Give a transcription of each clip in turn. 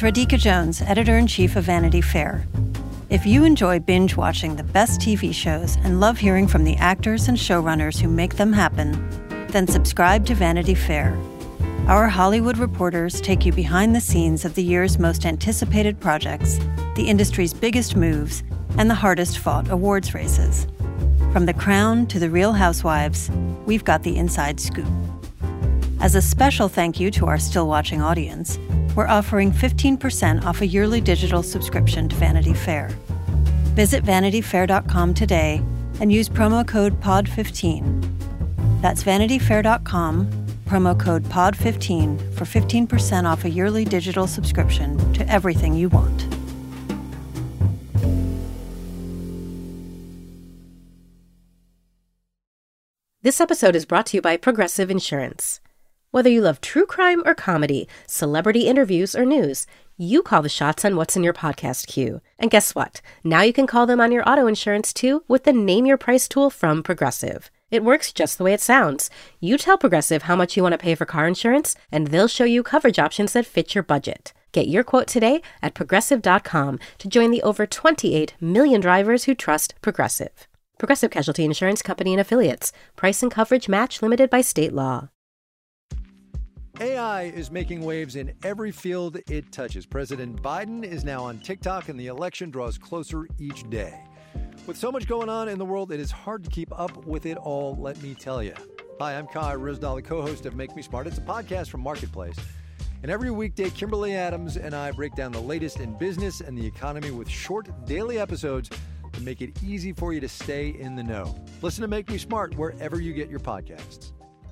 Radhika Jones, Editor-in-Chief of Vanity Fair. If you enjoy binge-watching the best TV shows and love hearing from the actors and showrunners who make them happen, then subscribe to Vanity Fair. Our Hollywood reporters take you behind the scenes of the year's most anticipated projects, the industry's biggest moves, and the hardest-fought awards races. From The Crown to The Real Housewives, we've got the inside scoop. As a special thank you to our still-watching audience, we're offering 15% off a yearly digital subscription to Vanity Fair. Visit vanityfair.com today and use promo code POD15. That's vanityfair.com, promo code POD15 for 15% off a yearly digital subscription to everything you want. This episode is brought to you by Progressive Insurance. Whether you love true crime or comedy, celebrity interviews or news, you call the shots on what's in your podcast queue. And guess what? Now you can call them on your auto insurance too with the Name Your Price tool from Progressive. It works just the way it sounds. You tell Progressive how much you want to pay for car insurance, and they'll show you coverage options that fit your budget. Get your quote today at Progressive.com to join the over 28 million drivers who trust Progressive. Progressive Casualty Insurance Company and Affiliates. Price and coverage match limited by state law. AI is making waves in every field it touches. President Biden is now on TikTok, and the election draws closer each day. With so much going on in the world, it is hard to keep up with it all, let me tell you. Hi, I'm Kai Ryssdal, the co-host of Make Me Smart. It's a podcast from Marketplace. And every weekday, Kimberly Adams and I break down the latest in business and the economy with short daily episodes to make it easy for you to stay in the know. Listen to Make Me Smart wherever you get your podcasts.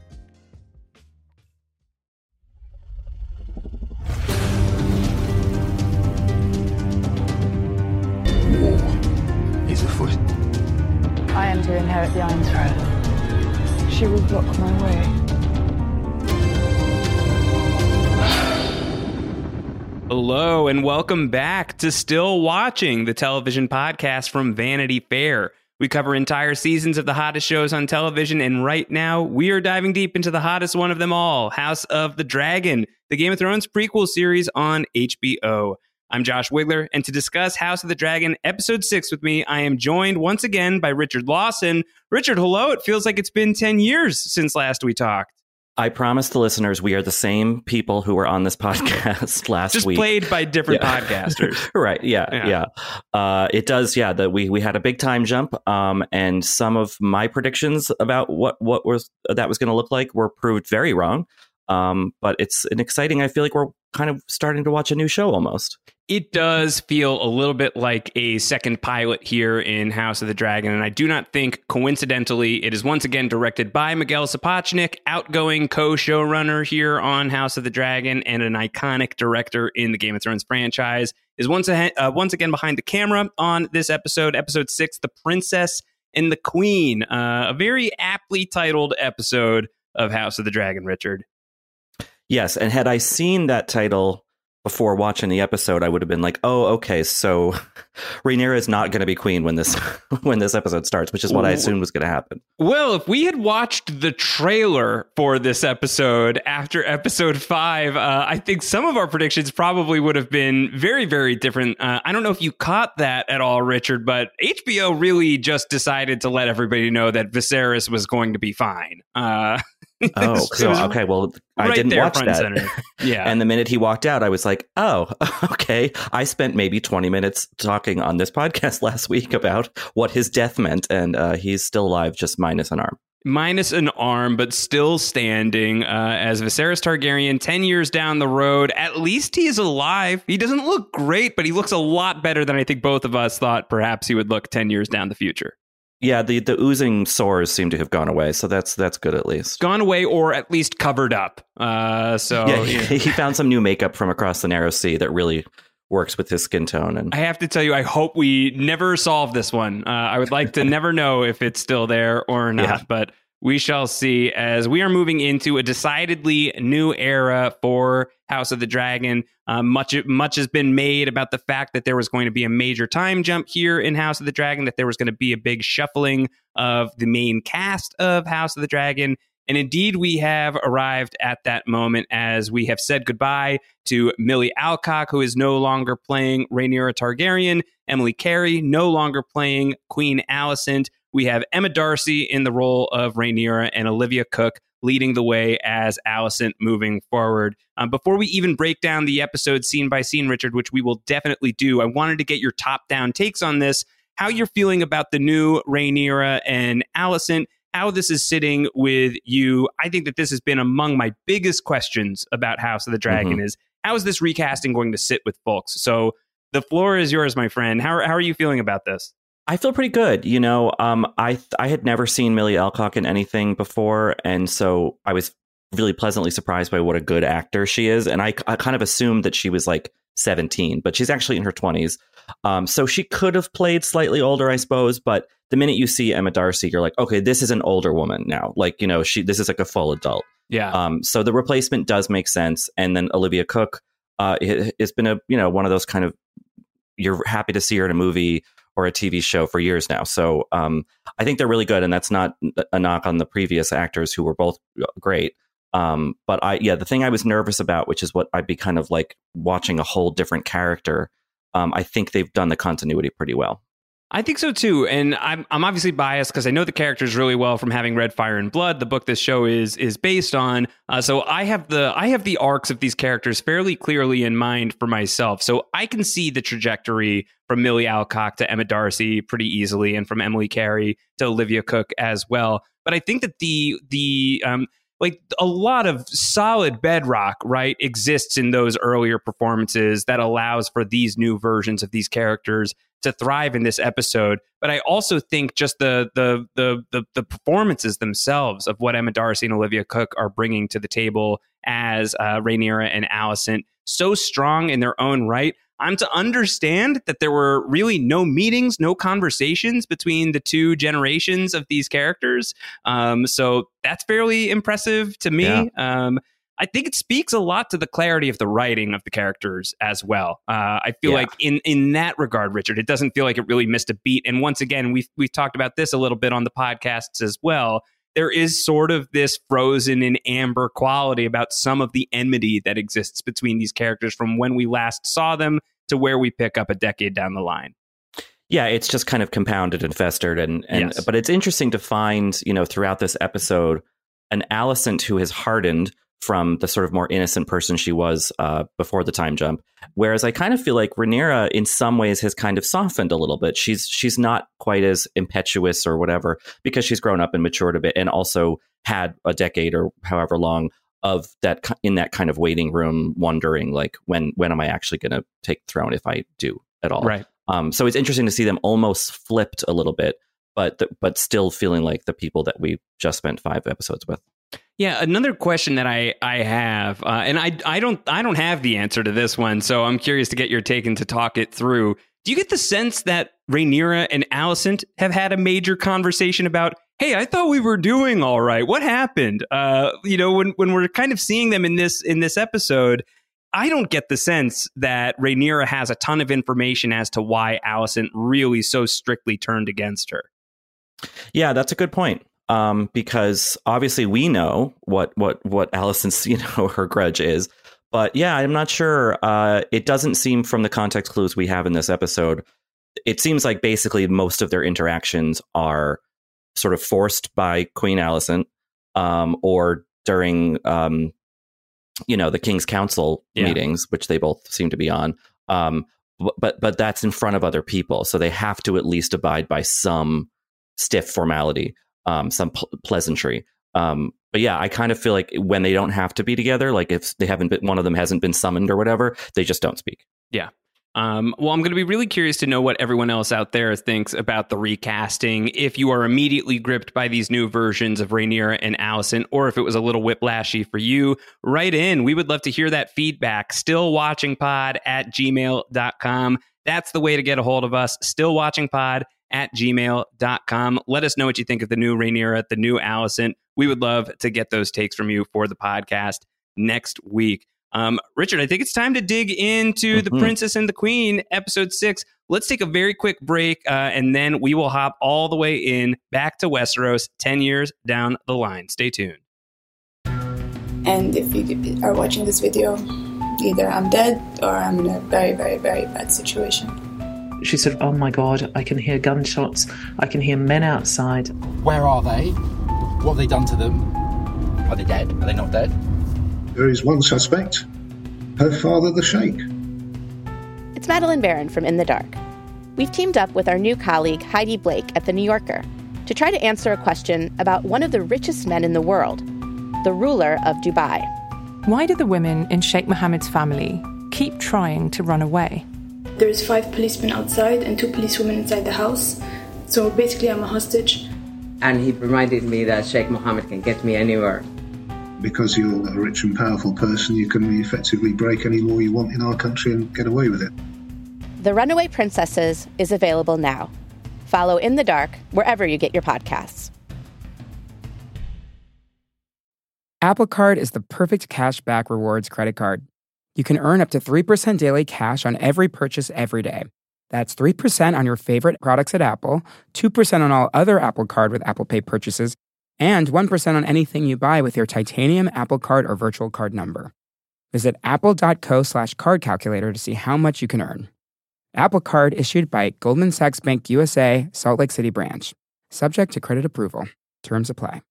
War is afoot. I am to inherit the Iron Throne. She will block my way. Hello and welcome back to Still Watching, the television podcast from Vanity Fair. We cover entire seasons of the hottest shows on television, and right now we are diving deep into the hottest one of them all, House of the Dragon, the Game of Thrones prequel series on HBO. I'm Josh Wigler, and to discuss House of the Dragon Episode 6 with me, I am joined once again by Richard Lawson. Richard, hello. It feels like it's been 10 years since last we talked. I promise the listeners we are the same people who were on this podcast last Just week. Just played by different podcasters. Right. Yeah. It does. Yeah. That we had a big time jump. And some of my predictions about what was going to look like were proved very wrong. But it's an exciting. I feel like we're kind of starting to watch a new show almost. It does feel a little bit like a second pilot here in House of the Dragon, and I do not think, coincidentally, it is once again directed by Miguel Sapochnik, outgoing co-showrunner here on House of the Dragon, and an iconic director in the Game of Thrones franchise, is once again behind the camera on this episode, Episode 6, The Princess and the Queen, a very aptly titled episode of House of the Dragon, Richard. Yes, and had I seen that title before watching the episode, I would have been like, "Oh, okay, so Rhaenyra is not going to be queen when this episode starts," which is what I assumed was going to happen. Well, if we had watched the trailer for this episode after episode 5, I think some of our predictions probably would have been very, very different. I don't know if you caught that at all, Richard, but HBO really just decided to let everybody know that Viserys was going to be fine. Oh, so, okay. Well, I right didn't there, watch that. Center. Yeah. And the minute he walked out, I was like, oh, okay. I spent maybe 20 minutes talking on this podcast last week about what his death meant. And he's still alive, just minus an arm. Minus an arm, but still standing as Viserys Targaryen 10 years down the road. At least he's alive. He doesn't look great, but he looks a lot better than I think both of us thought perhaps he would look 10 years down the future. Yeah, the oozing sores seem to have gone away, so that's good at least. Gone away, or at least covered up. He found some new makeup from across the narrow sea that really works with his skin tone. And I have to tell you, I hope we never solve this one. I would like to never know if it's still there or not, but we shall see as we are moving into a decidedly new era for House of the Dragon. Much has been made about the fact that there was going to be a major time jump here in House of the Dragon, that there was going to be a big shuffling of the main cast of House of the Dragon. And indeed, we have arrived at that moment as we have said goodbye to Millie Alcock, who is no longer playing Rhaenyra Targaryen, Emily Carey no longer playing Queen Alicent. We have Emma Darcy in the role of Rhaenyra and Olivia Cooke leading the way as Alicent moving forward. Before we even break down the episode scene by scene, Richard, which we will definitely do, I wanted to get your top-down takes on this, how you're feeling about the new Rhaenyra and Alicent, how this is sitting with you. I think that this has been among my biggest questions about House of the Dragon is, how is this recasting going to sit with folks? So the floor is yours, my friend. How are you feeling about this? I feel pretty good. You know, I had never seen Millie Alcock in anything before, and so I was really pleasantly surprised by what a good actor she is. And I kind of assumed that she was like 17, but she's actually in her 20s. So she could have played slightly older, I suppose. But the minute you see Emma Darcy, you're like, okay, this is an older woman now. Like, you know, this is like a full adult. Yeah. So the replacement does make sense. And then Olivia Cooke has been one of those kind of, you're happy to see her in a movie or a TV show for years now. So I think they're really good. And that's not a knock on the previous actors who were both great. But the thing I was nervous about, which is what I'd be kind of like watching a whole different character. I think they've done the continuity pretty well. I think so too, and I'm obviously biased because I know the characters really well from having read Fire and Blood, the book this show is based on. So I have the arcs of these characters fairly clearly in mind for myself. So I can see the trajectory from Millie Alcock to Emma Darcy pretty easily, and from Emily Carey to Olivia Cooke as well. But I think that the like a lot of solid bedrock, right, exists in those earlier performances that allows for these new versions of these characters to thrive in this episode. But I also think just the performances themselves of what Emma Darcy and Olivia Cooke are bringing to the table as Rhaenyra and Alicent, so strong in their own right. I'm to understand that there were really no meetings, no conversations between the two generations of these characters. So that's fairly impressive to me. Yeah. I think it speaks a lot to the clarity of the writing of the characters as well. I feel like in that regard, Richard, it doesn't feel like it really missed a beat. And once again, we've talked about this a little bit on the podcasts as well. There is sort of this frozen in amber quality about some of the enmity that exists between these characters from when we last saw them to where we pick up a decade down the line. Yeah, it's just kind of compounded and festered. And yes. But it's interesting to find, throughout this episode, an Alicent who has hardened from the sort of more innocent person she was before the time jump. Whereas I kind of feel like Rhaenyra in some ways has kind of softened a little bit. She's not quite as impetuous or whatever because she's grown up and matured a bit and also had a decade or however long of that in that kind of waiting room wondering like when am I actually going to take the throne if I do at all. Right. So it's interesting to see them almost flipped a little bit, but still feeling like the people that we just spent 5 episodes with. Yeah, another question that I have, and I don't have the answer to this one, so I'm curious to get your take and to talk it through. Do you get the sense that Rhaenyra and Alicent have had a major conversation about, hey, I thought we were doing all right. What happened? When we're kind of seeing them in this episode, I don't get the sense that Rhaenyra has a ton of information as to why Alicent really so strictly turned against her. Yeah, that's a good point. Because obviously we know what Alicent's, her grudge is. But yeah, I'm not sure. It doesn't seem from the context clues we have in this episode. It seems like basically most of their interactions are sort of forced by Queen Alicent or during, the King's Council meetings, which they both seem to be on. But that's in front of other people. So they have to at least abide by some stiff formality. Some pleasantry. But yeah, I kind of feel like when they don't have to be together, like if they haven't been, one of them hasn't been summoned or whatever, they just don't speak. Yeah. Well, I'm going to be really curious to know what everyone else out there thinks about the recasting. If you are immediately gripped by these new versions of Rhaenyra and Alicent, or if it was a little whiplashy for you, write in. We would love to hear that feedback. stillwatchingpod@gmail.com. That's the way to get a hold of us. stillwatchingpod@gmail.com. Let us know what you think of the new Rhaenyra, the new Alicent. We would love to get those takes from you for the podcast next week. Richard, I think it's time to dig into The Princess and the Queen, episode 6. Let's take a very quick break, and then we will hop all the way in back to Westeros 10 years down the line. Stay tuned. And if you are watching this video, either I'm dead or I'm in a very, very, very bad situation. She said, oh my God, I can hear gunshots. I can hear men outside. Where are they? What have they done to them? Are they dead? Are they not dead? There is one suspect, her father, the Sheikh. It's Madeline Barron from In the Dark. We've teamed up with our new colleague, Heidi Blake, at The New Yorker, to try to answer a question about one of the richest men in the world, the ruler of Dubai. Why do the women in Sheikh Mohammed's family keep trying to run away? There's 5 policemen outside and 2 policewomen inside the house. So basically I'm a hostage. And he reminded me that Sheikh Mohammed can get me anywhere. Because you're a rich and powerful person, you can effectively break any law you want in our country and get away with it. The Runaway Princesses is available now. Follow In the Dark wherever you get your podcasts. Apple Card is the perfect cash-back rewards credit card. You can earn up to 3% daily cash on every purchase every day. That's 3% on your favorite products at Apple, 2% on all other Apple Card with Apple Pay purchases, and 1% on anything you buy with your titanium Apple Card or virtual card number. Visit apple.co/card calculator to see how much you can earn. Apple Card issued by Goldman Sachs Bank USA, Salt Lake City branch. Subject to credit approval. Terms apply.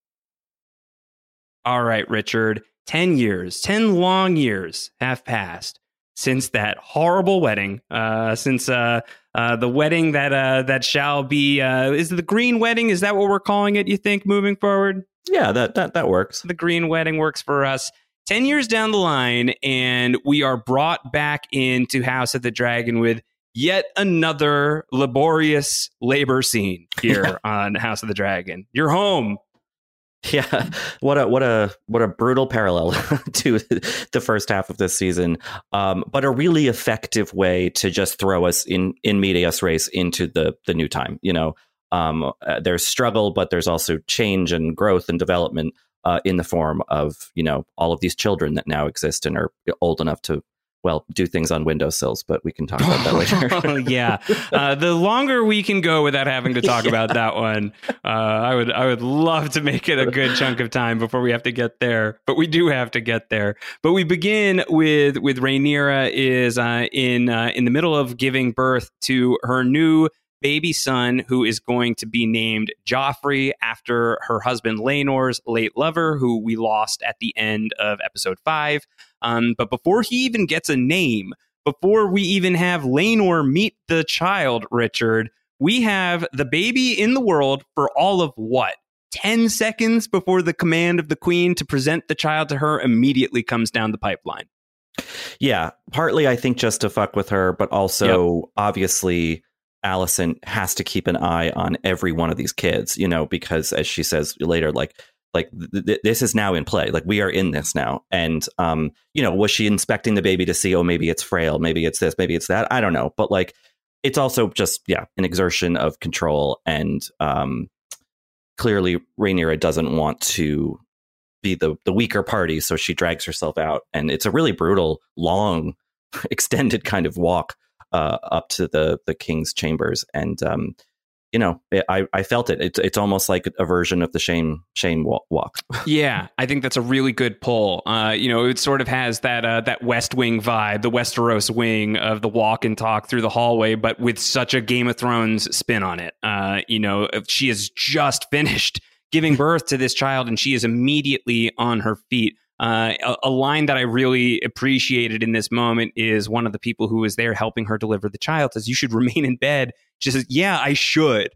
All right, Richard. 10 long years have passed since that horrible wedding, since the wedding that shall be, is it the green wedding? Is that what we're calling it, you think, moving forward? Yeah, that works. The green wedding works for us. 10 years down the line, and we are brought back into House of the Dragon with yet another laborious labor scene here on House of the Dragon. You're home. Yeah, what a brutal parallel to the first half of this season, but a really effective way to just throw us in medias res into the new time. You know, there's struggle, but there's also change and growth and development in the form of, you know, all of these children that now exist and are old enough to, well, do things on windowsills, but we can talk about that later. Yeah. The longer we can go without having to talk about that one, I would love to make it a good chunk of time before we have to get there, but we do have to get there. But we begin with Rhaenyra is in the middle of giving birth to her new baby son, who is going to be named Joffrey after her husband Laenor's late lover, who we lost at the end of episode 5. But before he even gets a name, before we even have Laenor meet the child, Richard, we have the baby in the world for all of what? 10 seconds before the command of the queen to present the child to her immediately comes down the pipeline. Yeah, partly I think just to fuck with her, but also obviously Alicent has to keep an eye on every one of these kids, you know, because as she says later, this is now in play. Like, we are in this now. And, you know, was she inspecting the baby to see, oh, maybe it's frail, maybe it's this, maybe it's that? I don't know. But like, it's also just, an exertion of control. And clearly Rhaenyra doesn't want to be the weaker party. So she drags herself out. And it's a really brutal, long, extended kind of walk up to the king's chambers. And, you know, I felt it. It's almost like a version of the shame walk. Yeah, I think that's a really good pull. You know, it sort of has that West Wing vibe, the Westeros wing of the walk and talk through the hallway, but with such a Game of Thrones spin on it. You know, she has just finished giving birth to this child, and she is immediately on her feet. A line that I really appreciated in this moment is one of the people who was there helping her deliver the child says, "You should remain in bed." She says, "Yeah, I should."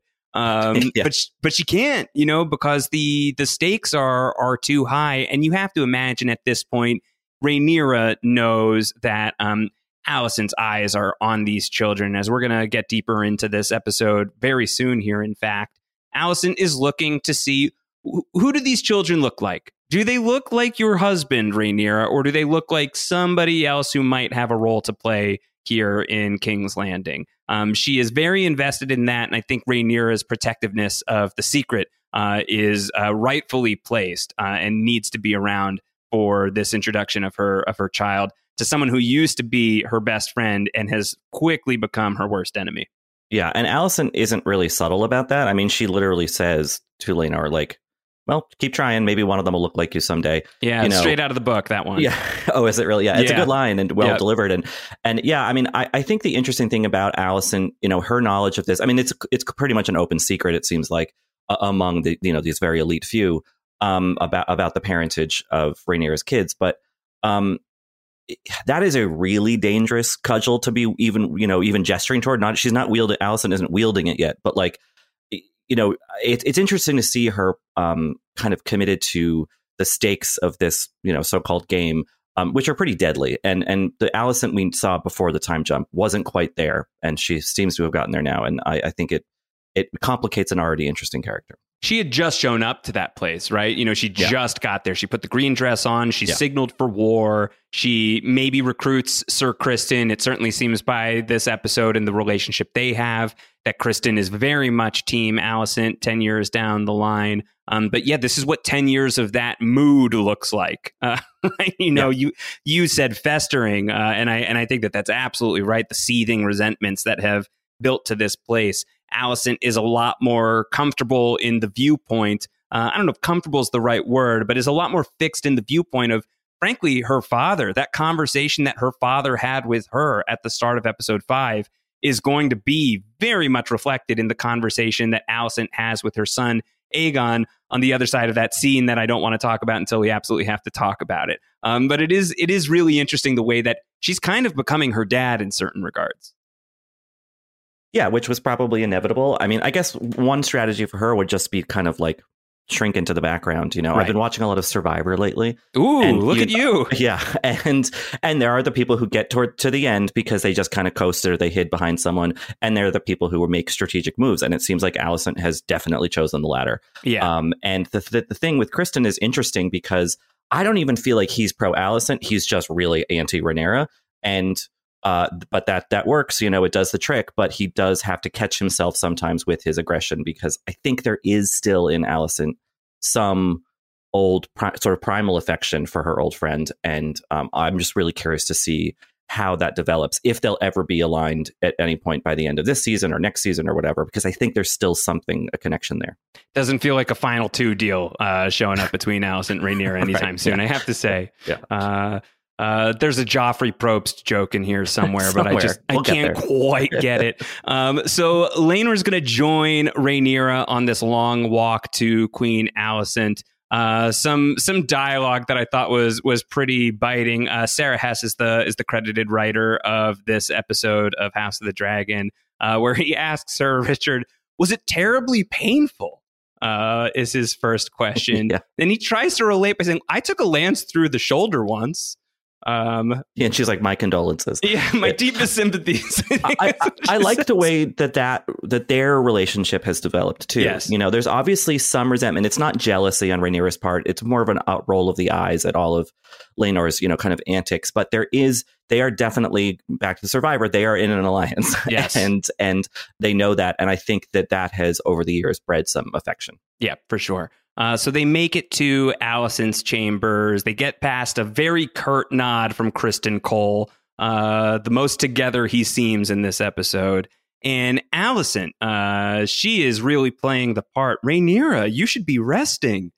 But she can't, you know, because the stakes are too high. And you have to imagine at this point, Rhaenyra knows that Alicent's eyes are on these children. As we're going to get deeper into this episode very soon here, in fact, Alicent is looking to see who do these children look like? Do they look like your husband, Rhaenyra, or do they look like somebody else who might have a role to play here in King's Landing? She is very invested in that, and I think Rhaenyra's protectiveness of the secret is rightfully placed and needs to be around for this introduction of her child to someone who used to be her best friend and has quickly become her worst enemy. Yeah, and Alicent isn't really subtle about that. I mean, she literally says to Laenor, like, well, keep trying. Maybe one of them will look like you someday. Yeah, straight out of the book, that one. Yeah. Oh, is it really? Yeah, it's a good line and well delivered. And yeah, I mean, I think the interesting thing about Alicent, her knowledge of this, I mean, it's pretty much an open secret, it seems like, among the these very elite few about the parentage of Rhaenyra's kids. But that is a really dangerous cudgel to be even gesturing toward. She's not wielding. Alicent isn't wielding it yet, but like, it's interesting to see her kind of committed to the stakes of this, so-called game, which are pretty deadly. And the Alicent we saw before the time jump wasn't quite there, and she seems to have gotten there now. And I think it complicates an already interesting character. She had just shown up to that place, right? She just got there. She put the green dress on. She signaled for war. She maybe recruits Sir Criston. It certainly seems by this episode and the relationship they have that Criston is very much Team Alicent 10 years down the line. But yeah, this is what 10 years of that mood looks like. Right? You said festering, and I think that that's absolutely right. The seething resentments that have built to this place. Alicent is a lot more comfortable in the viewpoint. I don't know if comfortable is the right word, but is a lot more fixed in the viewpoint of, frankly, her father. That conversation that her father had with her at the start of episode 5 is going to be very much reflected in the conversation that Alicent has with her son, Aegon, on the other side of that scene that I don't want to talk about until we absolutely have to talk about it. But it is really interesting the way that she's kind of becoming her dad in certain regards. Yeah, which was probably inevitable. I mean, I guess one strategy for her would just be kind of like shrink into the background. Right. I've been watching a lot of Survivor lately. Ooh, look at you. Yeah. And there are the people who get to the end because they just kind of coasted or they hid behind someone. And they're the people who make strategic moves. And it seems like Alicent has definitely chosen the latter. Yeah. And the thing with Criston is interesting because I don't even feel like he's pro Alicent. He's just really anti Rhaenyra. And but that works, it does the trick, but he does have to catch himself sometimes with his aggression, because I think there is still in Alicent some old sort of primal affection for her old friend. And I'm just really curious to see how that develops, if they'll ever be aligned at any point by the end of this season or next season or whatever, because I think there's still a connection there. Doesn't feel like a final 2 deal showing up between Alicent and Rhaenyra anytime soon, yeah. I have to say. Yeah. There's a Joffrey Probst joke in here somewhere, but I can't quite get it. So Laenor's going to join Rhaenyra on this long walk to Queen Alicent. Some dialogue that I thought was pretty biting. Sarah Hess is the credited writer of this episode of House of the Dragon, where he asks her, Richard, was it terribly painful? Is his first question. Yeah. Then he tries to relate by saying, I took a lance through the shoulder once. And she's like, my condolences. Yeah, my deepest sympathies. I like the way that their relationship has developed too. Yes. There's obviously some resentment. It's not jealousy on Rhaenyra's part. It's more of an outroll of the eyes at all of Laenor's, kind of antics. But they are definitely, back to Survivor, they are in an alliance. Yes. and they know that. And I think that has over the years bred some affection. Yeah, for sure. So they make it to Alicent's chambers. They get past a very curt nod from Criston Cole, the most together he seems in this episode. And Alicent, she is really playing the part. Rhaenyra, you should be resting.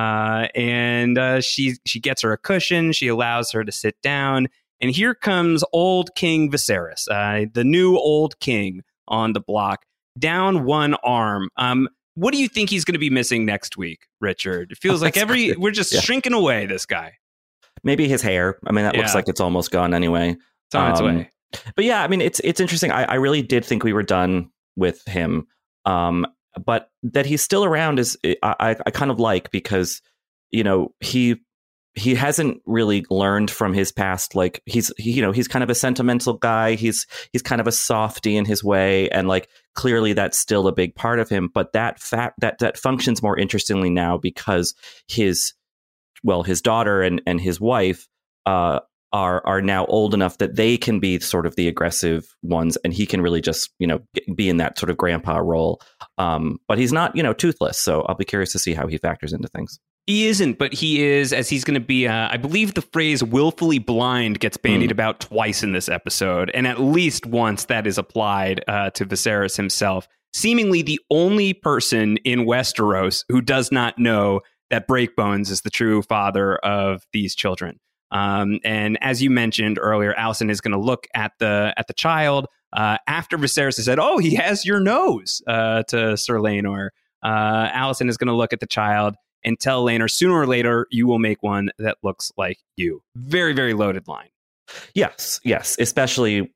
And she gets her a cushion. She allows her to sit down. And here comes old King Viserys, the new old king on the block, down one arm. What do you think he's going to be missing next week, Richard? It feels like we're just shrinking away this guy. Maybe his hair. I mean, that looks like it's almost gone anyway. It's on its way. But yeah, I mean, it's interesting. I really did think we were done with him. But that he's still around is I kind of like, because, he hasn't really learned from his past. Like he's kind of a sentimental guy. He's kind of a softy in his way. And like, clearly that's still a big part of him. But that functions more interestingly now because his daughter and his wife are now old enough that they can be sort of the aggressive ones. And he can really just, be in that sort of grandpa role. But he's not, toothless. So I'll be curious to see how he factors into things. He isn't, but he is, as he's going to be, I believe the phrase willfully blind gets bandied about twice in this episode. And at least once that is applied to Viserys himself. Seemingly the only person in Westeros who does not know that Breakbones is the true father of these children. And as you mentioned earlier, Alicent is going to look at the child after Viserys has said, "Oh, he has your nose," to Sir Laenor. Alicent is going to look at the child and tell Laenor, sooner or later, you will make one that looks like you. Very, very loaded line. Yes. Especially,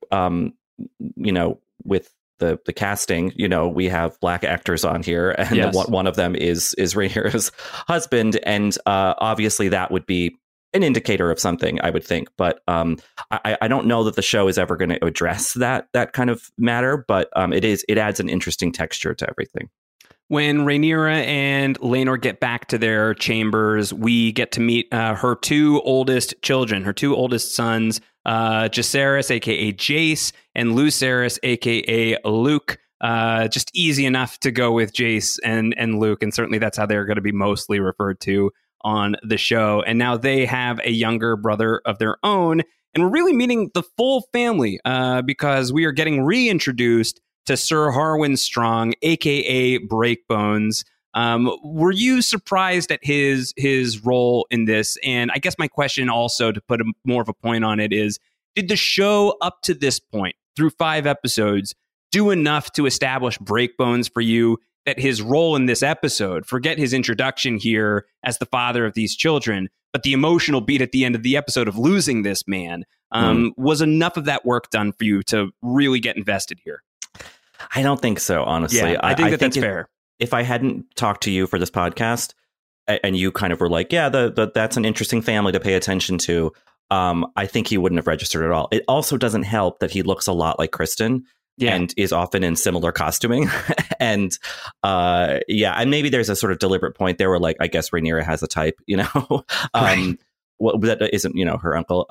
with the casting, we have black actors on here, and one of them is Rhaenyra's husband, and obviously that would be an indicator of something, I would think. But I don't know that the show is ever going to address that kind of matter, but it adds an interesting texture to everything. When Rhaenyra and Laenor get back to their chambers, we get to meet her two oldest children, her two oldest sons, Jacaerys, a.k.a. Jace, and Lucerys, a.k.a. Luke. Just easy enough to go with Jace and Luke, and certainly that's how they're going to be mostly referred to on the show. And now they have a younger brother of their own, and we're really meeting the full family because we are getting reintroduced to Sir Harwin Strong, a.k.a. Breakbones. Were you surprised at his role in this? And I guess my question also, to put more of a point on it, is, did the show up to this point, through 5 episodes, do enough to establish Breakbones for you that his role in this episode, forget his introduction here as the father of these children, but the emotional beat at the end of the episode of losing this man, was enough of that work done for you to really get invested here? I don't think so, honestly. Yeah, I think that's fair. If I hadn't talked to you for this podcast and you kind of were like, yeah, that's an interesting family to pay attention to, I think he wouldn't have registered at all. It also doesn't help that he looks a lot like Kristen and is often in similar costuming. And and maybe there's a sort of deliberate point there where, like, I guess Rhaenyra has a type, Right. Well, that isn't, her uncle.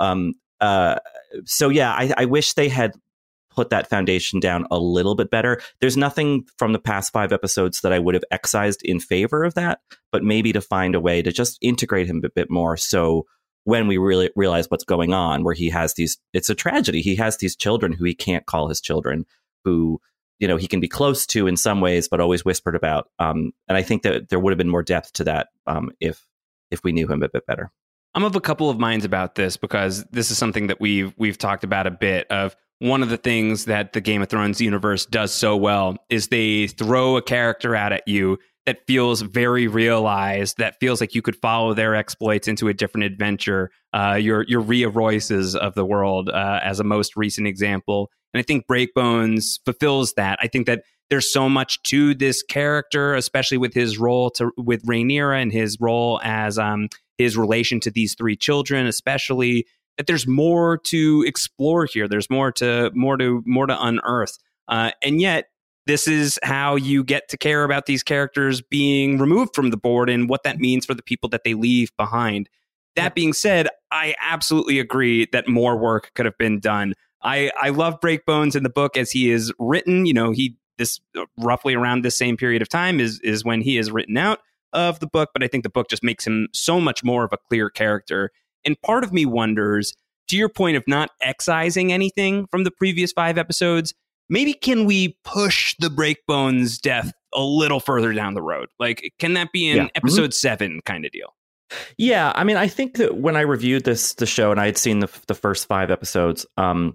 I wish they had put that foundation down a little bit better. There's nothing from the past 5 episodes that I would have excised in favor of that, but maybe to find a way to just integrate him a bit more. So when we really realize what's going on, where he has it's a tragedy. He has these children who he can't call his children, who, he can be close to in some ways, but always whispered about. And I think that there would have been more depth to that if we knew him a bit better. I'm of a couple of minds about this, because this is something that we've talked about a bit of. One of the things that the Game of Thrones universe does so well is they throw a character out at you that feels very realized, that feels like you could follow their exploits into a different adventure. Your Rhea Royces of the world, as a most recent example. And I think Breakbones fulfills that. I think that there's so much to this character, especially with his role with Rhaenyra and his role as his relation to these 3 children, especially, that there's more to explore here. There's more to unearth. And yet, this is how you get to care about these characters being removed from the board and what that means for the people that they leave behind. That being said, I absolutely agree that more work could have been done. I love Breakbones in the book as he is written. This roughly around this same period of time is when he is written out of the book, but I think the book just makes him so much more of a clear character. And part of me wonders, to your point of not excising anything from the previous 5 episodes, maybe can we push the Breakbones death a little further down the road? Like, can that be an episode 7 kind of deal? Yeah, I mean, I think that when I reviewed the show and I had seen the first 5 episodes,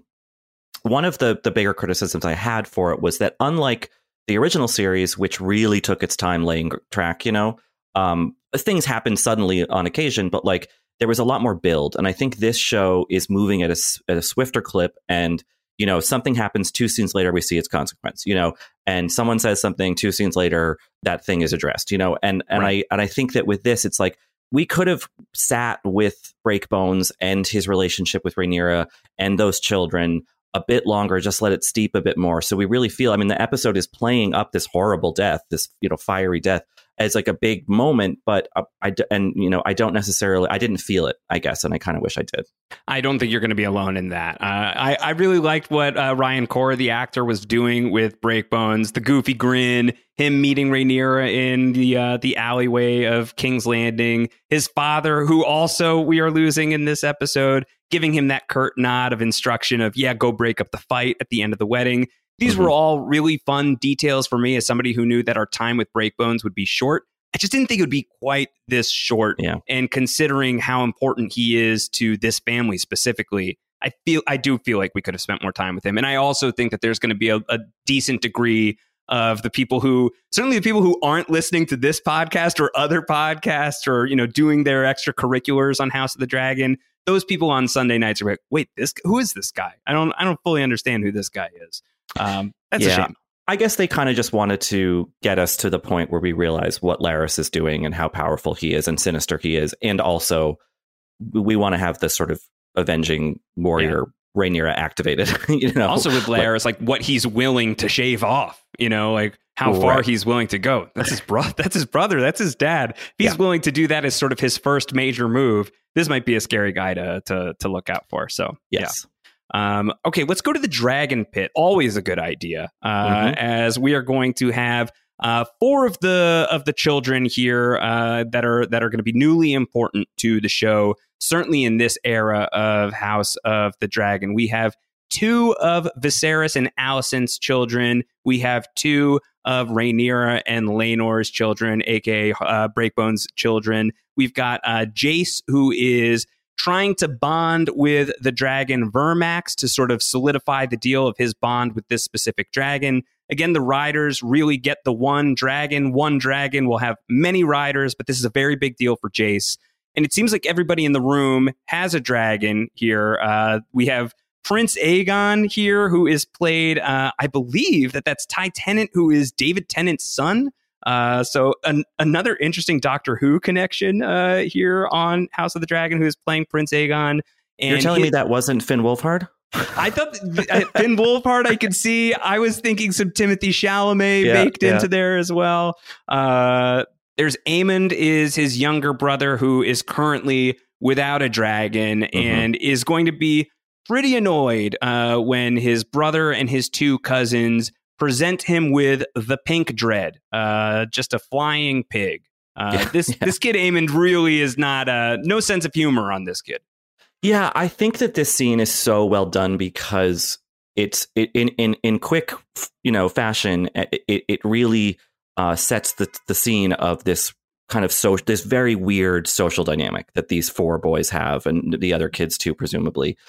one of the bigger criticisms I had for it was that, unlike the original series, which really took its time laying track, things happened suddenly on occasion, but like, there was a lot more build. And I think this show is moving at a swifter clip. And, something happens 2 scenes later, we see its consequence, and someone says something 2 scenes later, that thing is addressed, and right. I think that with this, it's like, we could have sat with Breakbones and his relationship with Rhaenyra and those children a bit longer, just let it steep a bit more. So we really feel, the episode is playing up this horrible death, this, fiery death, as like a big moment, but I didn't feel it, I guess, and I kind of wish I did. I don't think you're going to be alone in that. I really liked what Ryan Cora, the actor, was doing with Breakbones, the goofy grin, him meeting Rhaenyra in the alleyway of King's Landing, his father, who also we are losing in this episode, giving him that curt nod of instruction of, go break up the fight at the end of the wedding. These were all really fun details for me as somebody who knew that our time with Breakbones would be short. I just didn't think it would be quite this short. Yeah. And considering how important he is to this family specifically, I do feel like we could have spent more time with him. And I also think that there's going to be a decent degree of the people who aren't listening to this podcast or other podcasts or, doing their extracurriculars on House of the Dragon. Those people on Sunday nights are like, wait, who is this guy? I don't fully understand who this guy is. That's a shame. I guess they kind of just wanted to get us to the point where we realize what Larys is doing and how powerful he is and sinister he is. And also we want to have this sort of avenging warrior Rhaenyra activated, Also with Larys, like what he's willing to shave off, like how far he's willing to go. That's his brother. That's his dad. If he's willing to do that as sort of his first major move, this might be a scary guy to look out for. So, yes. Okay, let's go to the Dragon Pit. Always a good idea. As we are going to have 4 of the children here that are going to be newly important to the show. Certainly in this era of House of the Dragon, we have 2 of Viserys and Alicent's children. We have 2 of Rhaenyra and Laenor's children, aka Breakbone's children. We've got Jace, who is trying to bond with the dragon Vermax to sort of solidify the deal of his bond with this specific dragon. Again, the riders really get the one dragon. One dragon will have many riders, but this is a very big deal for Jace. And it seems like everybody in the room has a dragon here. We have Prince Aegon here, who is played, I believe that's Ty Tennant, who is David Tennant's son. So another interesting Doctor Who connection here on House of the Dragon, who is playing Prince Aegon. And you're telling me that wasn't Finn Wolfhard? I thought Finn Wolfhard I could see. I was thinking some Timothée Chalamet baked into there as well. There's Aemond, is his younger brother, who is currently without a dragon and is going to be pretty annoyed when his brother and his 2 cousins present him with the pink dread, just a flying pig. This kid Aemond really is not no sense of humor on this kid. Yeah, I think that this scene is so well done because it's in quick fashion. It really sets the scene of this kind of this very weird social dynamic that these 4 boys have, and the other kids too, presumably,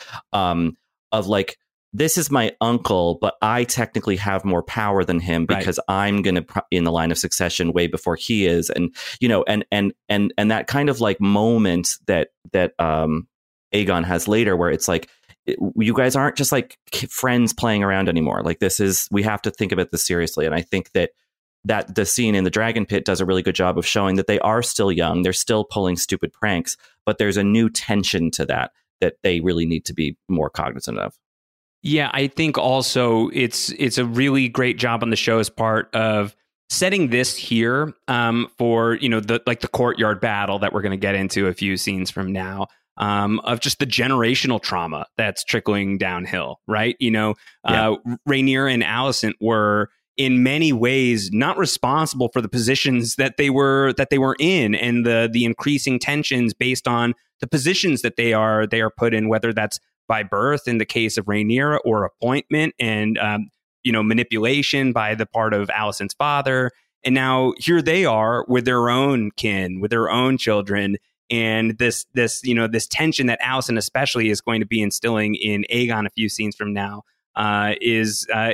of like, this is my uncle, but I technically have more power than him because I'm going to in the line of succession way before he is. And, and that kind of like moment that Aegon has later, where it's like, you guys aren't just like friends playing around anymore. Like we have to think about this seriously. And I think that the scene in the Dragon Pit does a really good job of showing that they are still young. They're still pulling stupid pranks, but there's a new tension to that they really need to be more cognizant of. Yeah, I think also it's a really great job on the show's part of setting this here for the courtyard battle that we're going to get into a few scenes from now, of just the generational trauma that's trickling downhill, right? Rhaenyra and Alicent were in many ways not responsible for the positions that they were in, and the increasing tensions based on the positions that they are put in, whether that's by birth in the case of Rhaenyra, or appointment and manipulation by the part of Alicent's father. And now here they are with their own kin, with their own children, and this tension that Alicent especially is going to be instilling in Aegon a few scenes from now. It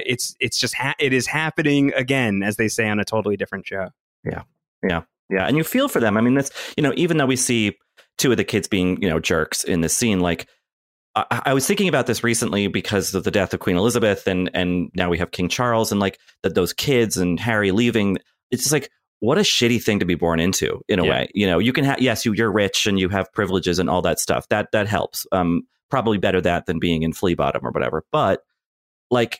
is happening again, as they say on a totally different show. Yeah. And you feel for them. I mean, that's, even though we see 2 of the kids being, jerks in this scene, like I was thinking about this recently because of the death of Queen Elizabeth, and now we have King Charles, and like those kids and Harry leaving. It's just like, what a shitty thing to be born into, in a way. You can have, yes, you're rich and you have privileges and all that stuff. That helps. Probably better that than being in Flea Bottom or whatever. But like,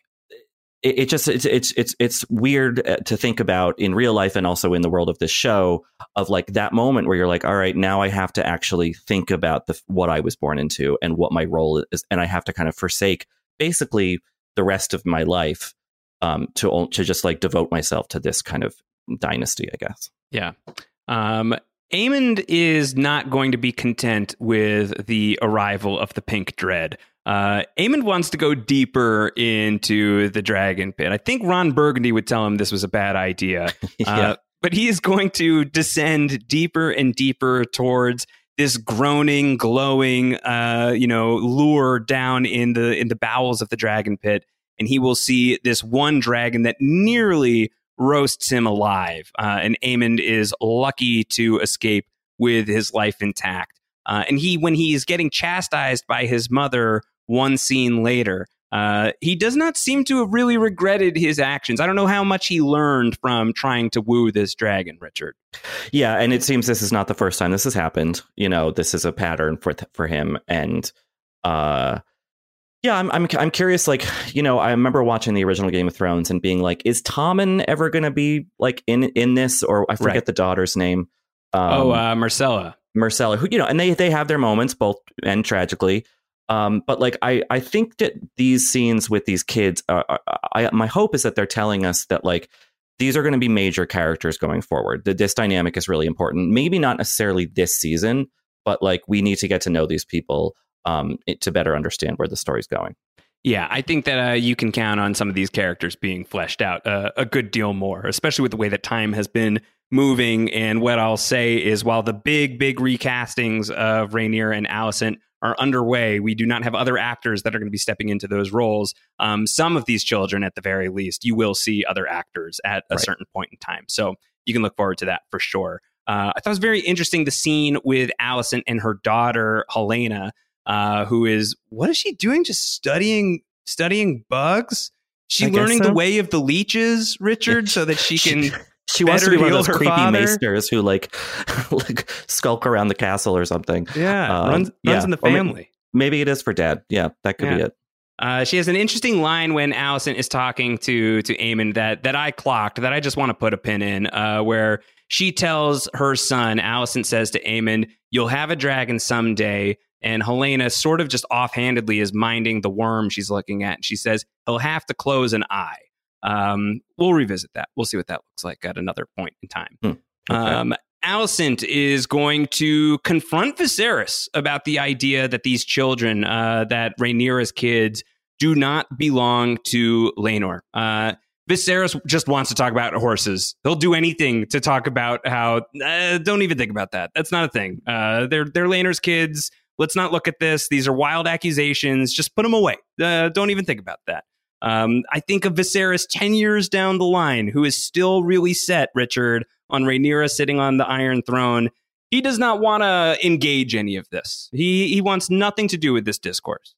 it's weird to think about in real life and also in the world of this show, of like that moment where you're like, all right, now I have to actually think about what I was born into and what my role is, and I have to kind of forsake basically the rest of my life to just like devote myself to this kind of dynasty, I guess. Yeah. Aemond is not going to be content with the arrival of the Pink Dread. Aemond wants to go deeper into the Dragon Pit. I think Ron Burgundy would tell him this was a bad idea. but he is going to descend deeper and deeper towards this groaning, glowing, lure down in the bowels of the dragon pit. And he will see this one dragon that nearly roasts him alive. And Aemond is lucky to escape with his life intact. And when he is getting chastised by his mother one scene later, he does not seem to have really regretted his actions. I don't know how much he learned from trying to woo this dragon, Richard. Yeah, and it seems this is not the first time this has happened. This is a pattern for him. And I'm curious. Like, I remember watching the original Game of Thrones and being like, is Tommen ever going to be like in this? Or I forget the daughter's name. Myrcella. Myrcella, who, and they have their moments, both end tragically. But like, I think that these scenes with these kids, my hope is that they're telling us that like these are going to be major characters going forward. This dynamic is really important. Maybe not necessarily this season, but like we need to get to know these people to better understand where the story's going. Yeah, I think that you can count on some of these characters being fleshed out a good deal more, especially with the way that time has been moving. And what I'll say is while the big recastings of Rhaenyra and Alicent are underway, we do not have other actors that are going to be stepping into those roles. Some of these children, at the very least, you will see other actors at a certain point in time. So you can look forward to that for sure. I thought it was very interesting, the scene with Alicent and her daughter, Helaena, who is, what is she doing? Just studying bugs? She's learning the way of the leeches, Richard, so that she can... She wants to be one of those creepy father. maesters who like skulk around the castle or something. Yeah, runs in the family. Maybe it is for Dad. Yeah, that could be it. She has an interesting line when Alicent is talking to Aemond that I clocked, that I just want to put a pin in, where she tells her son, Alicent says to Aemond, "You'll have a dragon someday." And Helaena sort of just offhandedly is minding the worm she's looking at. And she says, "He'll have to close an eye." We'll revisit that. We'll see what that looks like at another point in time. Okay. Alicent is going to confront Viserys about the idea that these children, that Rhaenyra's kids, do not belong to Laenor. Viserys just wants to talk about horses. He'll do anything to talk about how, don't even think about that. That's not a thing. They're Laenor's kids. Let's not look at this. These are wild accusations. Just put them away. Don't even think about that. I think of Viserys 10 years down the line, who is still really set, Richard, on Rhaenyra sitting on the Iron Throne. He does not want to engage any of this. He wants nothing to do with this discourse.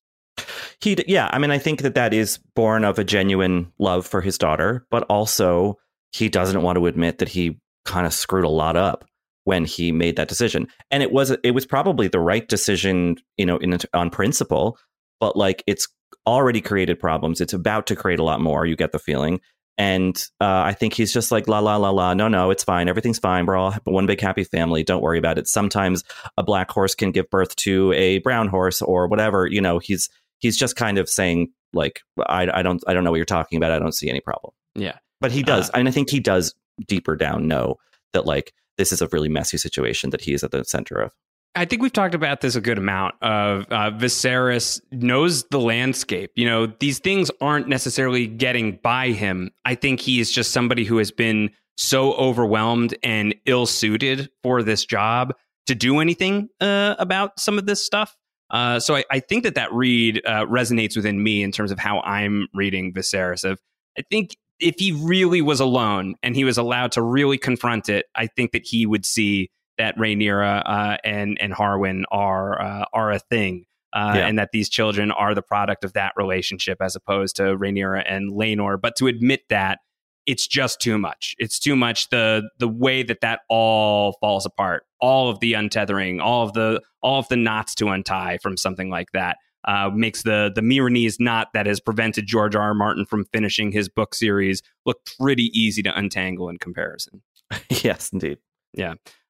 I think that is born of a genuine love for his daughter, but also he doesn't want to admit that he kind of screwed a lot up when he made that decision. And it was probably the right decision, on principle, but like it's already created problems. It's about to create a lot more. You get the feeling. And I think he's just like, la, la, la, la. No, it's fine. Everything's fine. We're all one big happy family. Don't worry about it. Sometimes a black horse can give birth to a brown horse or whatever. He's just kind of saying like, I don't know what you're talking about. I don't see any problem. Yeah. But he does. I think he does deeper down know that like this is a really messy situation that he is at the center of. I think we've talked about this a good amount of Viserys knows the landscape. These things aren't necessarily getting by him. I think he is just somebody who has been so overwhelmed and ill-suited for this job to do anything about some of this stuff. So I think that read resonates within me in terms of how I'm reading Viserys. I think if he really was alone and he was allowed to really confront it, I think that he would see that Rhaenyra and Harwin are a thing, and that these children are the product of that relationship as opposed to Rhaenyra and Laenor. But to admit that, it's just too much. It's too much. The way that all falls apart, all of the untethering, all of the knots to untie from something like that makes the Myronese knot that has prevented George R. R. Martin from finishing his book series look pretty easy to untangle in comparison. Yes, indeed. Yeah.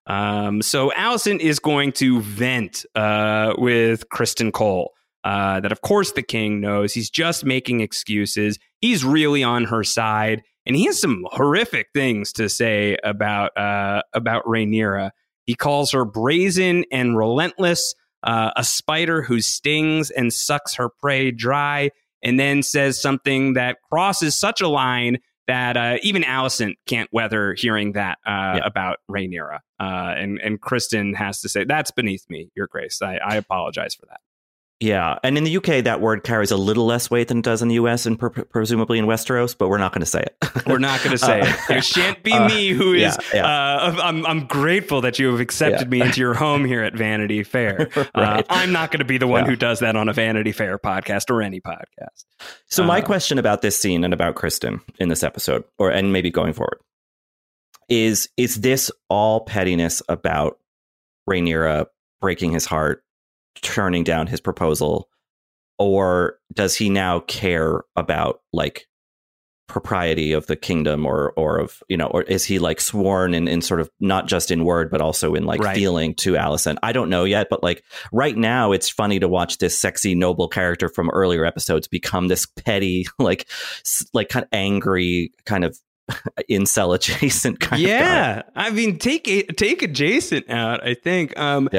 So Alicent is going to vent with Criston Cole. That, of course, the king knows. He's just making excuses. He's really on her side. And he has some horrific things to say about Rhaenyra. He calls her brazen and relentless, a spider who stings and sucks her prey dry, and then says something that crosses such a line that even Alicent can't weather hearing that about Rhaenyra. And Kristen has to say, that's beneath me, Your Grace. I apologize for that. Yeah. And in the UK, that word carries a little less weight than it does in the US and presumably in Westeros, but we're not going to say it. We're not going to say it. It shan't be me who is. I'm grateful that you have accepted me into your home here at Vanity Fair. Right. I'm not going to be the one who does that on a Vanity Fair podcast or any podcast. So my question about this scene and about Kristen in this episode, and maybe going forward, is this all pettiness about Rhaenyra breaking his heart, turning down his proposal, or does he now care about like propriety of the kingdom or of, or is he like sworn in sort of not just in word, but also in like feeling to Alicent? I don't know yet, but like right now it's funny to watch this sexy, noble character from earlier episodes become this petty, like kind of angry, kind of incel adjacent kind of guy. I mean, take adjacent out, I think.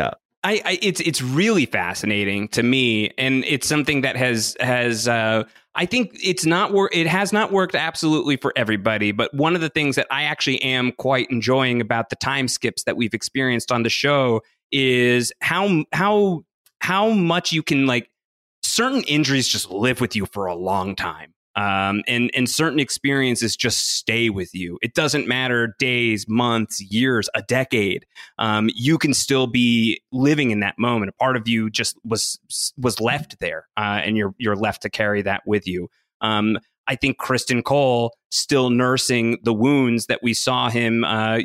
It's really fascinating to me, and it's something that has I think it has not worked absolutely for everybody. But one of the things that I actually am quite enjoying about the time skips that we've experienced on the show is how much you can, like, certain injuries just live with you for a long time. And certain experiences just stay with you. It doesn't matter days, months, years, a decade. You can still be living in that moment. A part of you just was left there, and you're left to carry that with you. I think Criston Cole still nursing the wounds that we saw him,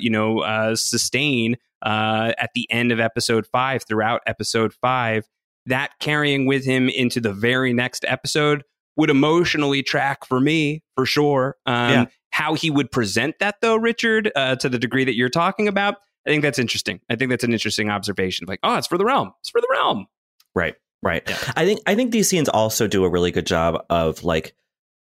sustain at the end of episode 5, throughout episode 5, that carrying with him into the very next episode would emotionally track for me, for sure. How he would present that, though, Richard, to the degree that you're talking about, I think that's interesting. I think that's an interesting observation. Like, it's for the realm. It's for the realm. Right. Yeah. I think these scenes also do a really good job of, like,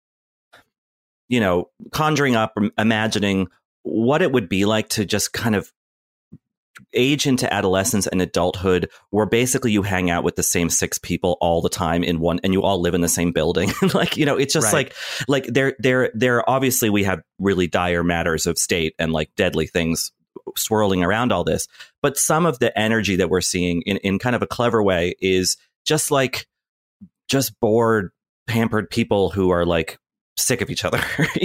conjuring up, imagining what it would be like to just kind of age into adolescence and adulthood, where basically you hang out with the same 6 people all the time in one, and you all live in the same building. Like, it's just like there obviously we have really dire matters of state and like deadly things swirling around all this. But some of the energy that we're seeing in kind of a clever way is just bored, pampered people who are like sick of each other,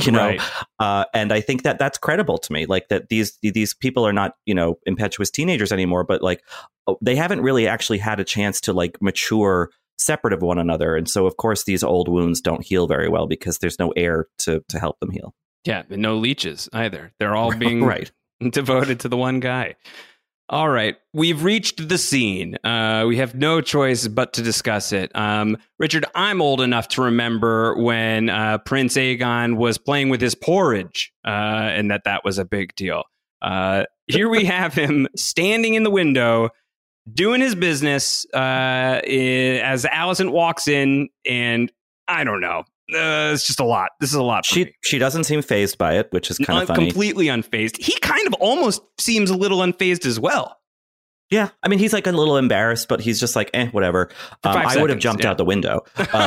and I think that that's credible to me, like that these people are not impetuous teenagers anymore, but like they haven't really actually had a chance to like mature separate of one another, and so of course these old wounds don't heal very well because there's no air to help them heal. And no leeches either. They're all being devoted to the one guy. All right, we've reached the scene. We have no choice but to discuss it. Richard, I'm old enough to remember when Prince Aegon was playing with his porridge, and that was a big deal. Here we have him standing in the window, doing his business, as Alicent walks in, and I don't know. It's just a lot. This is a lot. She doesn't seem fazed by it, which is kind of funny. Completely unfazed. He kind of almost seems a little unfazed as well. Yeah, I mean, he's like a little embarrassed, but he's just like, whatever. I would have jumped out the window,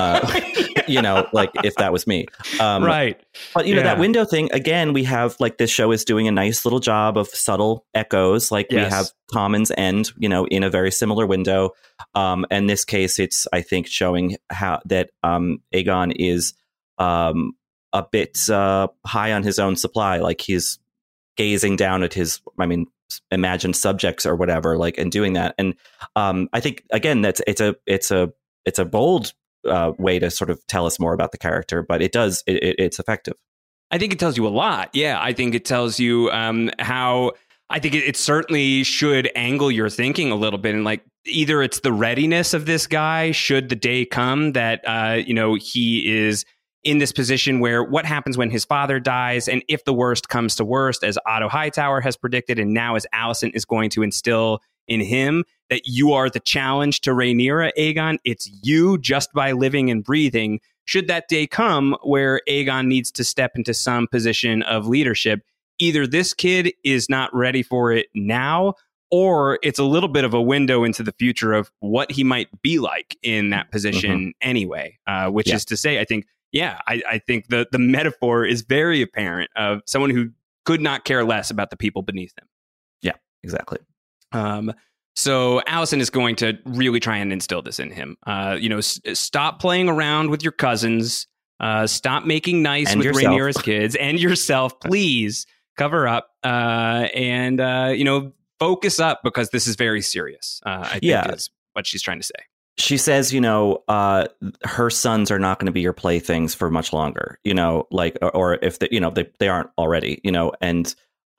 like if that was me. Right. But, that window thing, again, we have like this show is doing a nice little job of subtle echoes. Like we have Tommen's end, in a very similar window. In this case, it's, I think, showing how that Aegon is a bit high on his own supply. Like he's gazing down at his, imagined subjects or whatever, like, and doing that. And I think, again, that's it's a bold way to sort of tell us more about the character, but it's effective. I think it tells you a lot. Yeah, I think it tells you how. I think it certainly should angle your thinking a little bit, and like either it's the readiness of this guy should the day come that he is in this position where what happens when his father dies, and if the worst comes to worst, as Otto Hightower has predicted, and now as Alicent is going to instill in him, that you are the challenge to Rhaenyra, Aegon. It's you just by living and breathing. Should that day come where Aegon needs to step into some position of leadership, either this kid is not ready for it now, or it's a little bit of a window into the future of what he might be like in that position anyway, which is to say, I think, yeah, I think the metaphor is very apparent of someone who could not care less about the people beneath him. Yeah, exactly. So Allison is going to really try and instill this in him. Stop playing around with your cousins. Stop making nice and with yourself. Rhaenyra's kids and yourself. Please cover up and focus up, because this is very serious. I think is what she's trying to say. She says, her sons are not going to be your playthings for much longer, or if they aren't already, and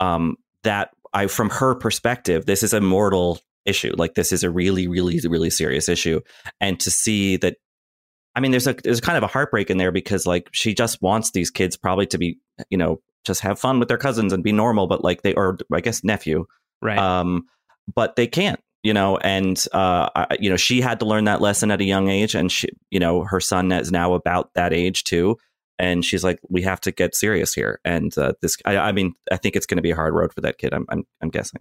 that from her perspective, this is a mortal issue. Like, this is a really, really, really serious issue. And to see that, I mean, there's kind of a heartbreak in there, because like she just wants these kids probably to be, just have fun with their cousins and be normal, but like I guess nephew. Right. But they can't. And she had to learn that lesson at a young age, and she, her son is now about that age too, and she's like, we have to get serious here. And I think it's going to be a hard road for that kid. I'm guessing.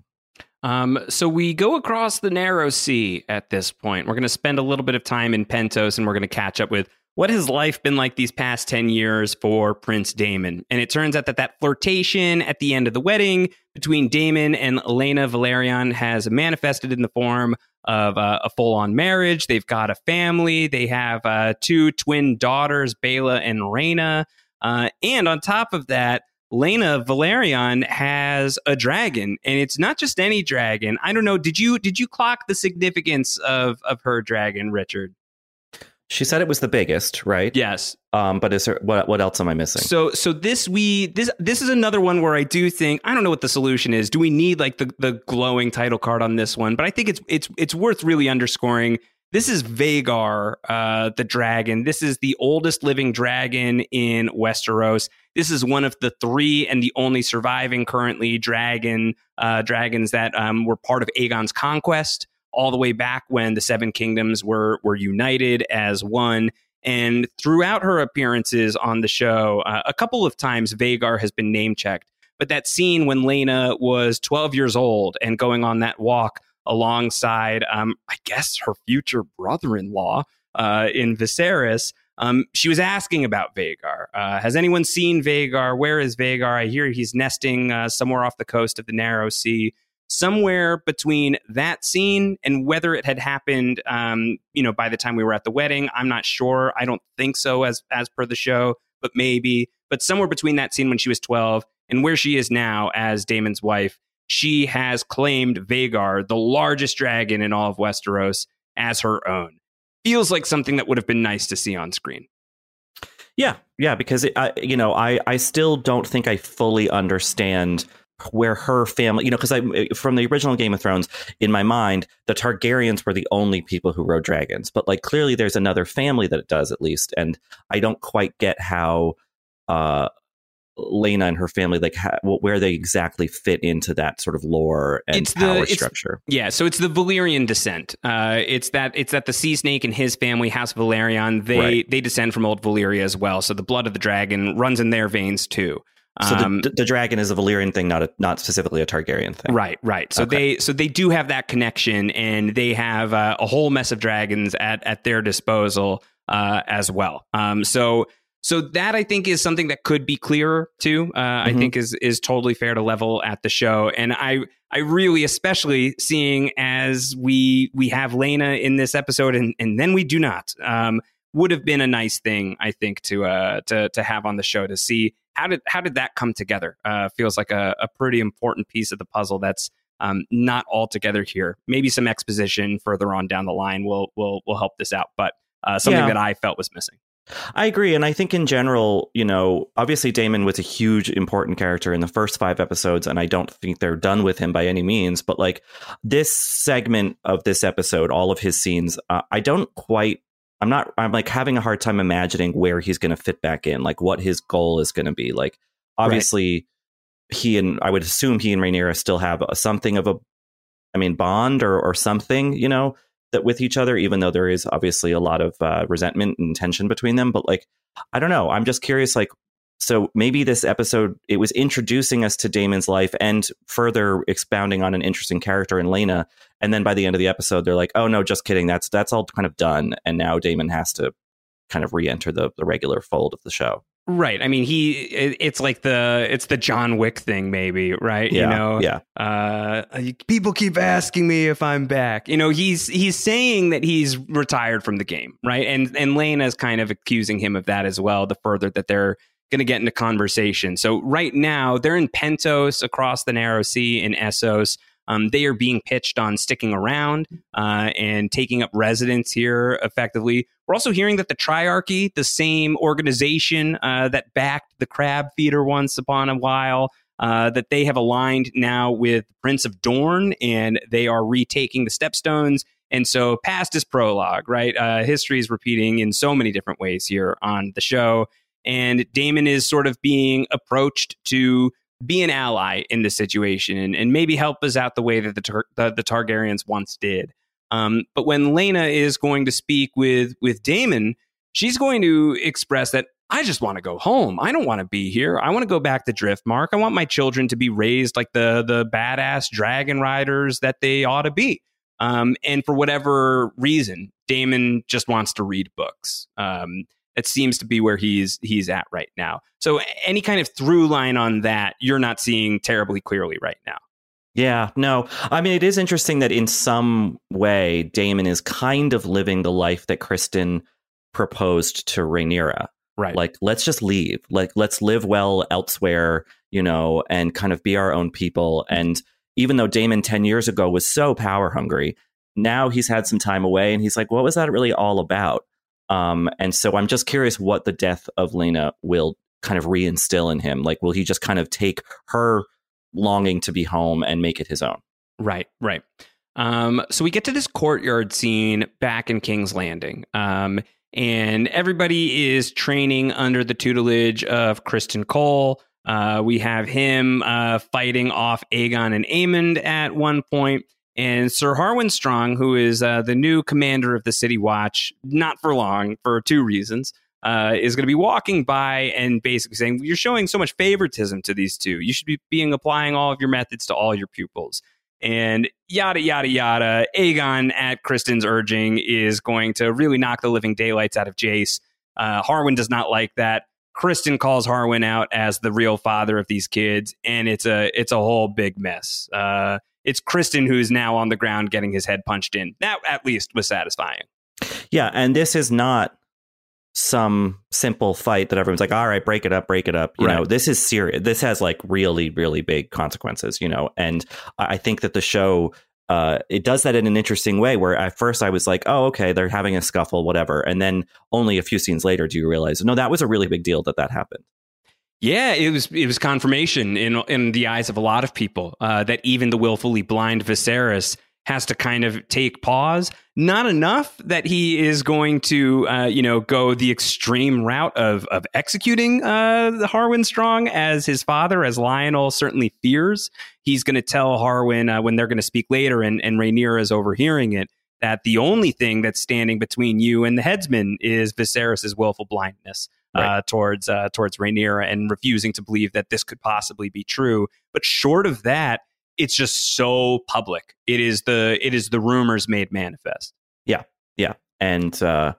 So we go across the Narrow Sea at this point. We're going to spend a little bit of time in Pentos, and we're going to catch up with what has life been like these past 10 years for Prince Daemon. And it turns out that flirtation at the end of the wedding between Daemon and Elena Valerian has manifested in the form of a full-on marriage. They've got a family. They have 2 twin daughters, Baela and Rhaena. And on top of that, Elena Valerian has a dragon, and it's not just any dragon. I don't know. Did you clock the significance of her dragon, Richard? She said it was the biggest, right? Yes. But is there what else am I missing? So this is another one where I do think, I don't know what the solution is. Do we need like the glowing title card on this one? But I think it's worth really underscoring. This is Vhagar, the dragon. This is the oldest living dragon in Westeros. This is one of the 3 and the only surviving currently dragons that were part of Aegon's conquest, all the way back when the 7 kingdoms were united as one. And throughout her appearances on the show, a couple of times Vhagar has been name checked. But that scene when Laena was 12 years old and going on that walk alongside, I guess, her future brother-in-law in Viserys, she was asking about Vhagar. Has anyone seen Vhagar? Where is Vhagar? I hear he's nesting somewhere off the coast of the Narrow Sea. Somewhere between that scene and whether it had happened, by the time we were at the wedding, I'm not sure. I don't think so as per the show, but maybe. But somewhere between that scene when she was 12 and where she is now as Daemon's wife, she has claimed Vhagar, the largest dragon in all of Westeros, as her own. Feels like something that would have been nice to see on screen. Yeah, because I still don't think I fully understand where her family, because from the original Game of Thrones, in my mind, the Targaryens were the only people who rode dragons. But like clearly there's another family that it does, at least. And I don't quite get how Laena and her family, where they exactly fit into that sort of lore and power structure. Yeah, so it's the Valyrian descent. It's that the Sea Snake and his family, House Valerian, they descend from old Valyria as well. So the blood of the dragon runs in their veins too. So the dragon is a Valyrian thing, not specifically a Targaryen thing. Right. So they do have that connection, and they have a whole mess of dragons at their disposal as well. So that I think is something that could be clearer too. I think is totally fair to level at the show, and I really, especially seeing as we have Laena in this episode, and then we do not. Would have been a nice thing, I think, to have on the show to see how did that come together. Feels like a pretty important piece of the puzzle that's not all together here. Maybe some exposition further on down the line will help this out, but something that I felt was missing. I agree, and I think in general, obviously Daemon was a huge important character in the first 5 episodes, and I don't think they're done with him by any means. But like this segment of this episode, all of his scenes, I'm like having a hard time imagining where he's going to fit back in, like what his goal is going to be. Like, obviously, I would assume he and Rhaenyra still have something of a bond or something, that with each other, even though there is obviously a lot of resentment and tension between them. But like, I don't know. I'm just curious, like, so maybe this episode, it was introducing us to Daemon's life and further expounding on an interesting character in Laena. And then by the end of the episode, they're like, oh, no, just kidding. That's all kind of done. And now Daemon has to kind of re-enter the regular fold of the show. Right. I mean, it's like it's the John Wick thing, maybe, right? Yeah, People keep asking me if I'm back. He's saying that he's retired from the game, right? And Lena's kind of accusing him of that as well, the further that they're going to get into conversation. So right now, they're in Pentos across the Narrow Sea in Essos. They are being pitched on sticking around and taking up residence here effectively. We're also hearing that the Triarchy, the same organization that backed the crab feeder once upon a while, that they have aligned now with Prince of Dorne, and they are retaking the Stepstones. And so past is prologue, right? History is repeating in so many different ways here on the show. And Daemon is sort of being approached to be an ally in this situation and maybe help us out the way that the Targaryens once did. But when Laena is going to speak with Daemon, she's going to express that I just want to go home. I don't want to be here. I want to go back to Driftmark. I want my children to be raised like the badass dragon riders that they ought to be. And for whatever reason, Daemon just wants to read books. It seems to be where he's at right now. So any kind of through line on that, you're not seeing terribly clearly right now. Yeah, no. I mean, it is interesting that in some way, Daemon is kind of living the life that Criston proposed to Rhaenyra. Right. Like, let's just leave. Like, let's live well elsewhere, and kind of be our own people. And even though Daemon 10 years ago was so power hungry, now he's had some time away and he's like, what was that really all about? And so I'm just curious what the death of Laena will kind of reinstill in him. Like, will he just kind of take her longing to be home and make it his own? Right. So we get to this courtyard scene back in King's Landing. And everybody is training under the tutelage of Criston Cole. We have him fighting off Aegon and Aemond at one point. And Sir Harwin Strong, who is the new commander of the City Watch, not for long, for two reasons, is going to be walking by and basically saying, you're showing so much favoritism to these two. You should be applying all of your methods to all your pupils. And yada, yada, yada. Aegon, at Criston's urging, is going to really knock the living daylights out of Jace. Harwin does not like that. Criston calls Harwin out as the real father of these kids, and it's a whole big mess. It's Criston who's now on the ground getting his head punched in. That at least was satisfying. Yeah, and this is not some simple fight that everyone's like, all right, break it up. You know, this is serious. This has like really, really big consequences, and I think that the show, it does that in an interesting way where at first I was like, oh, okay, they're having a scuffle, whatever. And then only a few scenes later do you realize, no, that was a really big deal that happened. Yeah, it was confirmation in the eyes of a lot of people that even the willfully blind Viserys has to kind of take pause. Not enough that he is going to, go the extreme route of executing the Harwin Strong as his father, as Lionel certainly fears. He's going to tell Harwin when they're going to speak later, and Rhaenyra is overhearing it, that the only thing that's standing between you and the headsman is Viserys' willful blindness. Towards Rhaenyra, and refusing to believe that this could possibly be true. But short of that, it's just so public. It is the rumors made manifest. Yeah, and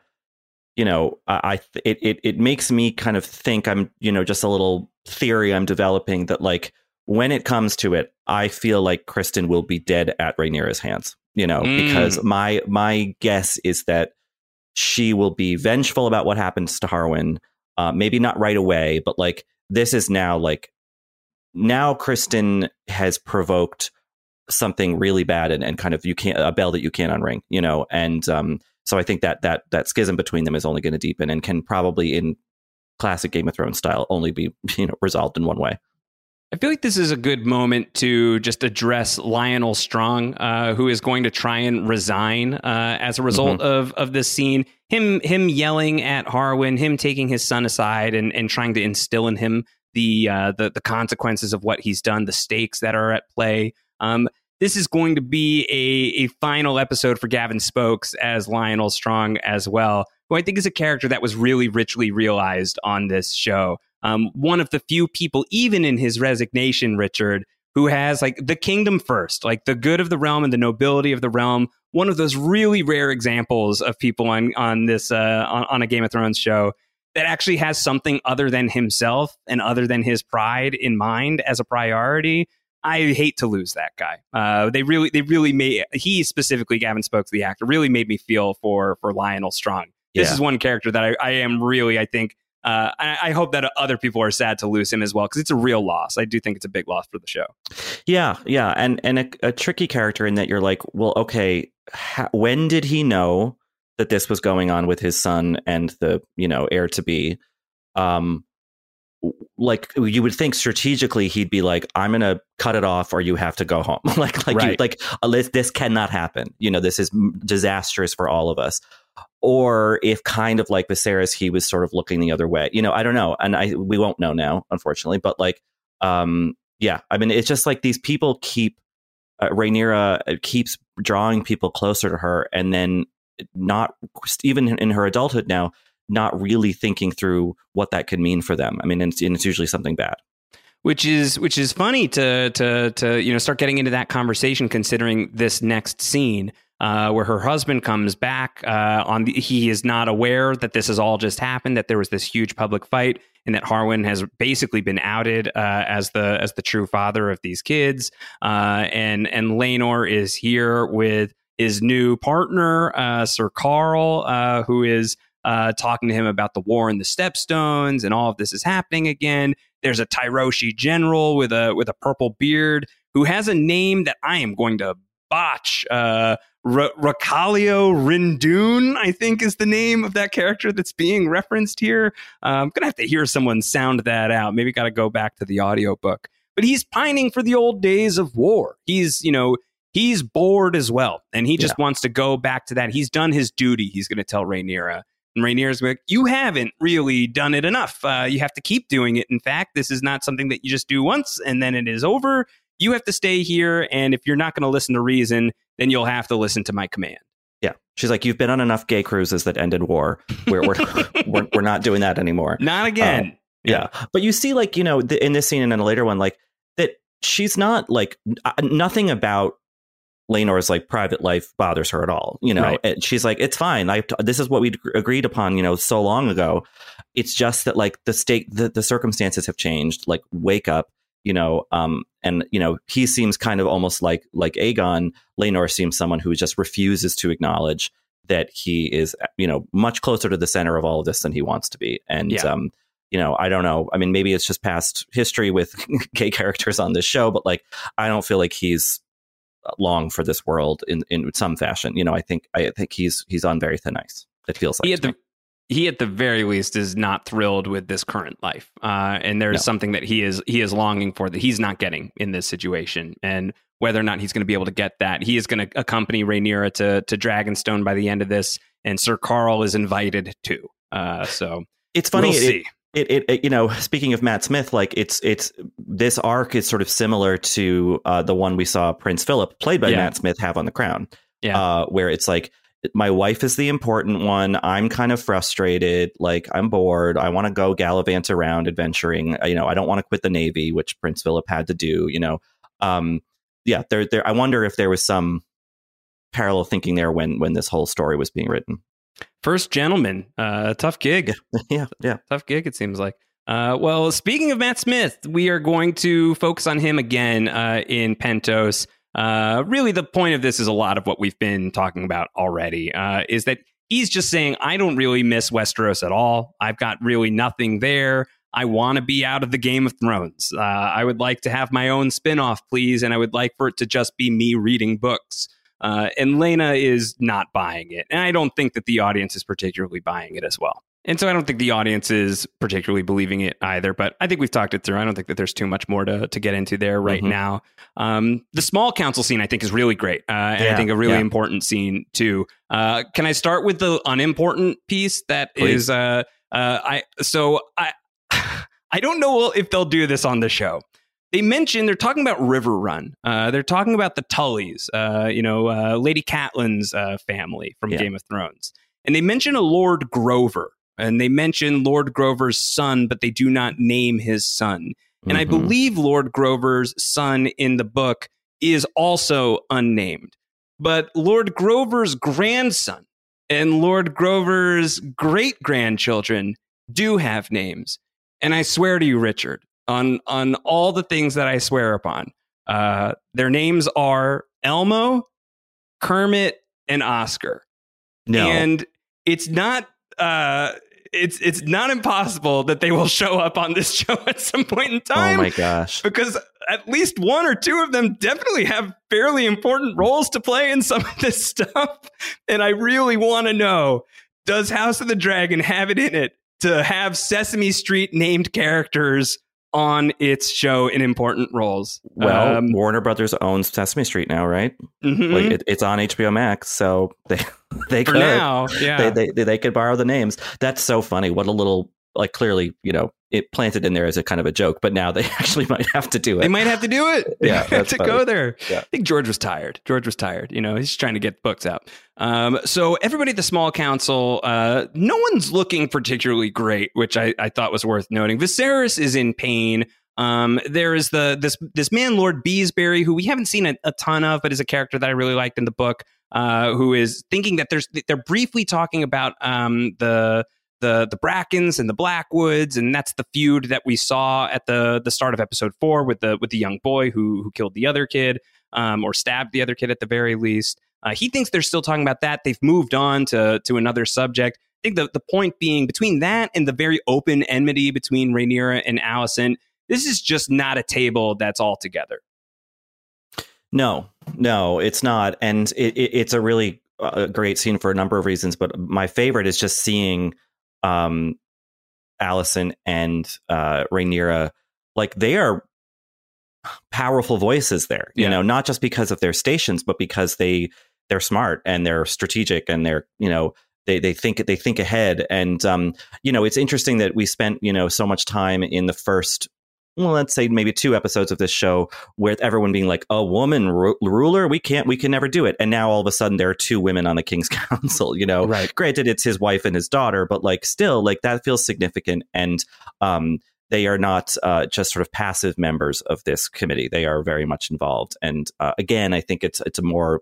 it makes me kind of think, I'm just a little theory I'm developing that like when it comes to it, I feel like Criston will be dead at Rhaenyra's hands. Because my guess is that she will be vengeful about what happens to Harwin. Maybe not right away, but like this is now Criston has provoked something really bad and kind of a bell that you can't unring, and so I think that schism between them is only going to deepen and can probably in classic Game of Thrones style only be resolved in one way. I feel like this is a good moment to just address Lionel Strong, who is going to try and resign as a result of this scene. Him yelling at Harwin, him taking his son aside and trying to instill in him the consequences of what he's done, the stakes that are at play. This is going to be a final episode for Gavin Spokes as Lionel Strong as well, who I think is a character that was really richly realized on this show. One of the few people, even in his resignation, Richard, who has like the kingdom first, like the good of the realm and the nobility of the realm one of those really rare examples of people on this on a Game of Thrones show that actually has something other than himself and other than his pride in mind as a priority. I hate to lose that guy. They really made, he specifically, Gavin Spokes, the actor, really made me feel for Lionel Strong. This is one character that I am really, I think, I hope that other people are sad to lose him as well, because it's a real loss. I do think it's a big loss for the show. Yeah. And a tricky character in that you're like, well, okay, when did he know that this was going on with his son and the, heir to be? Like, you would think strategically he'd be like, I'm going to cut it off or you have to go home. This cannot happen. This is disastrous for all of us. Or if kind of like Viserys, he was sort of looking the other way. I don't know. And we won't know now, unfortunately. But it's just like these people keep, Rhaenyra keeps drawing people closer to her, and then not, even in her adulthood now, not really thinking through what that could mean for them. I mean, and it's usually something bad. Which is funny to start getting into that conversation, considering this next scene where her husband comes back. He is not aware that this has all just happened, that there was this huge public fight, and that Harwin has basically been outed as the true father of these kids. And Laenor is here with his new partner, Sir Carl, who is talking to him about the war in the Stepstones, and all of this is happening again. There's a Tyroshi general with a purple beard who has a name that I am going to botch. Racalio Rindoon, I think, is the name of that character that's being referenced here. I'm going to have to hear someone sound that out. Maybe got to go back to the audiobook. But he's pining for the old days of war. He's bored as well. And he just wants to go back to that. He's done his duty, he's going to tell Rhaenyra. And Rhaenyra's like, you haven't really done it enough. You have to keep doing it. In fact, this is not something that you just do once and then it is over. You have to stay here. And if you're not going to listen to reason, then you'll have to listen to my command. Yeah. She's like, you've been on enough gay cruises that ended war. We're not doing that anymore. Not again. Yeah. But you see, like, in this scene and in a later one, like, that she's not like, nothing about Laenor's like private life bothers her at all. Right. She's like, it's fine. This is what we agreed upon, so long ago. It's just that, like, the circumstances have changed. Like, wake up, and he seems kind of almost like Aegon. Laenor seems someone who just refuses to acknowledge that he is, much closer to the center of all of this than he wants to be. And, I don't know. I mean, maybe it's just past history with gay characters on this show, but like, I don't feel like he's long for this world in some fashion. I think he's on very thin ice. It feels like he at the very least is not thrilled with this current life. And there's something that he is longing for that he's not getting in this situation. And whether or not he's going to be able to get that, he is going to accompany Rhaenyra to Dragonstone by the end of this. And Sir Carl is invited too. So it's funny. We'll see. It speaking of Matt Smith, like it's this arc is sort of similar to the one we saw Prince Philip, played by Matt Smith, have on The Crown. Where it's like, my wife is the important one. I'm kind of frustrated. Like, I'm bored. I want to go gallivant around adventuring. I don't want to quit the Navy, which Prince Philip had to do, I wonder if there was some parallel thinking there when this whole story was being written. First gentleman, tough gig. Yeah. Tough gig, it seems like. Well, speaking of Matt Smith, we are going to focus on him again in Pentos. Really, the point of this is a lot of what we've been talking about already, is that he's just saying, I don't really miss Westeros at all. I've got really nothing there. I want to be out of the Game of Thrones. I would like to have my own spinoff, please. And I would like for it to just be me reading books. And Lena is not buying it. And I don't think that the audience is particularly buying it as well. And so I don't think the audience is particularly believing it either. But I think we've talked it through. I don't think that there's too much more to get into there right now. The small council scene, I think, is really great. And I think a really important scene, too. Can I start with the unimportant piece that Please. Is... I don't know if they'll do this on the show. They're talking about Riverrun. They're talking about the Tullys, Lady Catelyn's family from Game of Thrones. And they mention a Lord Grover. And they mention Lord Grover's son, but they do not name his son. And I believe Lord Grover's son in the book is also unnamed. but Lord Grover's grandson and Lord Grover's great-grandchildren do have names. And I swear to you, Richard, on all the things that I swear upon, their names are Elmo, Kermit, and Oscar. No. And it's not it's not impossible that they will show up on this show at some point in time. Oh my gosh. Because at least one or two of them definitely have fairly important roles to play in some of this stuff. And I really want to know, does House of the Dragon have it in it to have Sesame Street named characters on its show in important roles? Well, Warner Brothers owns Sesame Street now, right? Mm-hmm. Like it's on HBO Max, so they For could now, yeah. they could borrow the names. That's so funny. What a little, like, clearly, it planted in there as a kind of a joke, but now they actually might have to do it. They might have to do it. They have to go there. Yeah. I think George was tired. He's trying to get books out. So everybody at the small council, no one's looking particularly great, which I thought was worth noting. Viserys is in pain. There is this man, Lord Beesbury, who we haven't seen a ton of, but is a character that I really liked in the book, who is thinking that they're briefly talking about the Brackens and the Blackwoods, and that's the feud that we saw at the start of episode 4 with the young boy who killed the other kid, or stabbed the other kid at the very least. He thinks they're still talking about that. They've moved on to another subject. I think the point being, between that and the very open enmity between Rhaenyra and Alicent, this is just not a table that's all together. No, it's not. And it's a really great scene for a number of reasons. But my favorite is just seeing Alicent and Rhaenyra, like, they are powerful voices there, not just because of their stations, but because they're smart and they're strategic and they're, they think ahead. And, it's interesting that we spent, so much time in the first, well, let's say maybe 2 episodes of this show with everyone being like, a woman ruler, we can never do it. And now all of a sudden there are 2 women on the King's Council, Right. Granted, it's his wife and his daughter, but like still, like, that feels significant. And they are not just sort of passive members of this committee. They are very much involved. And again, I think it's a more,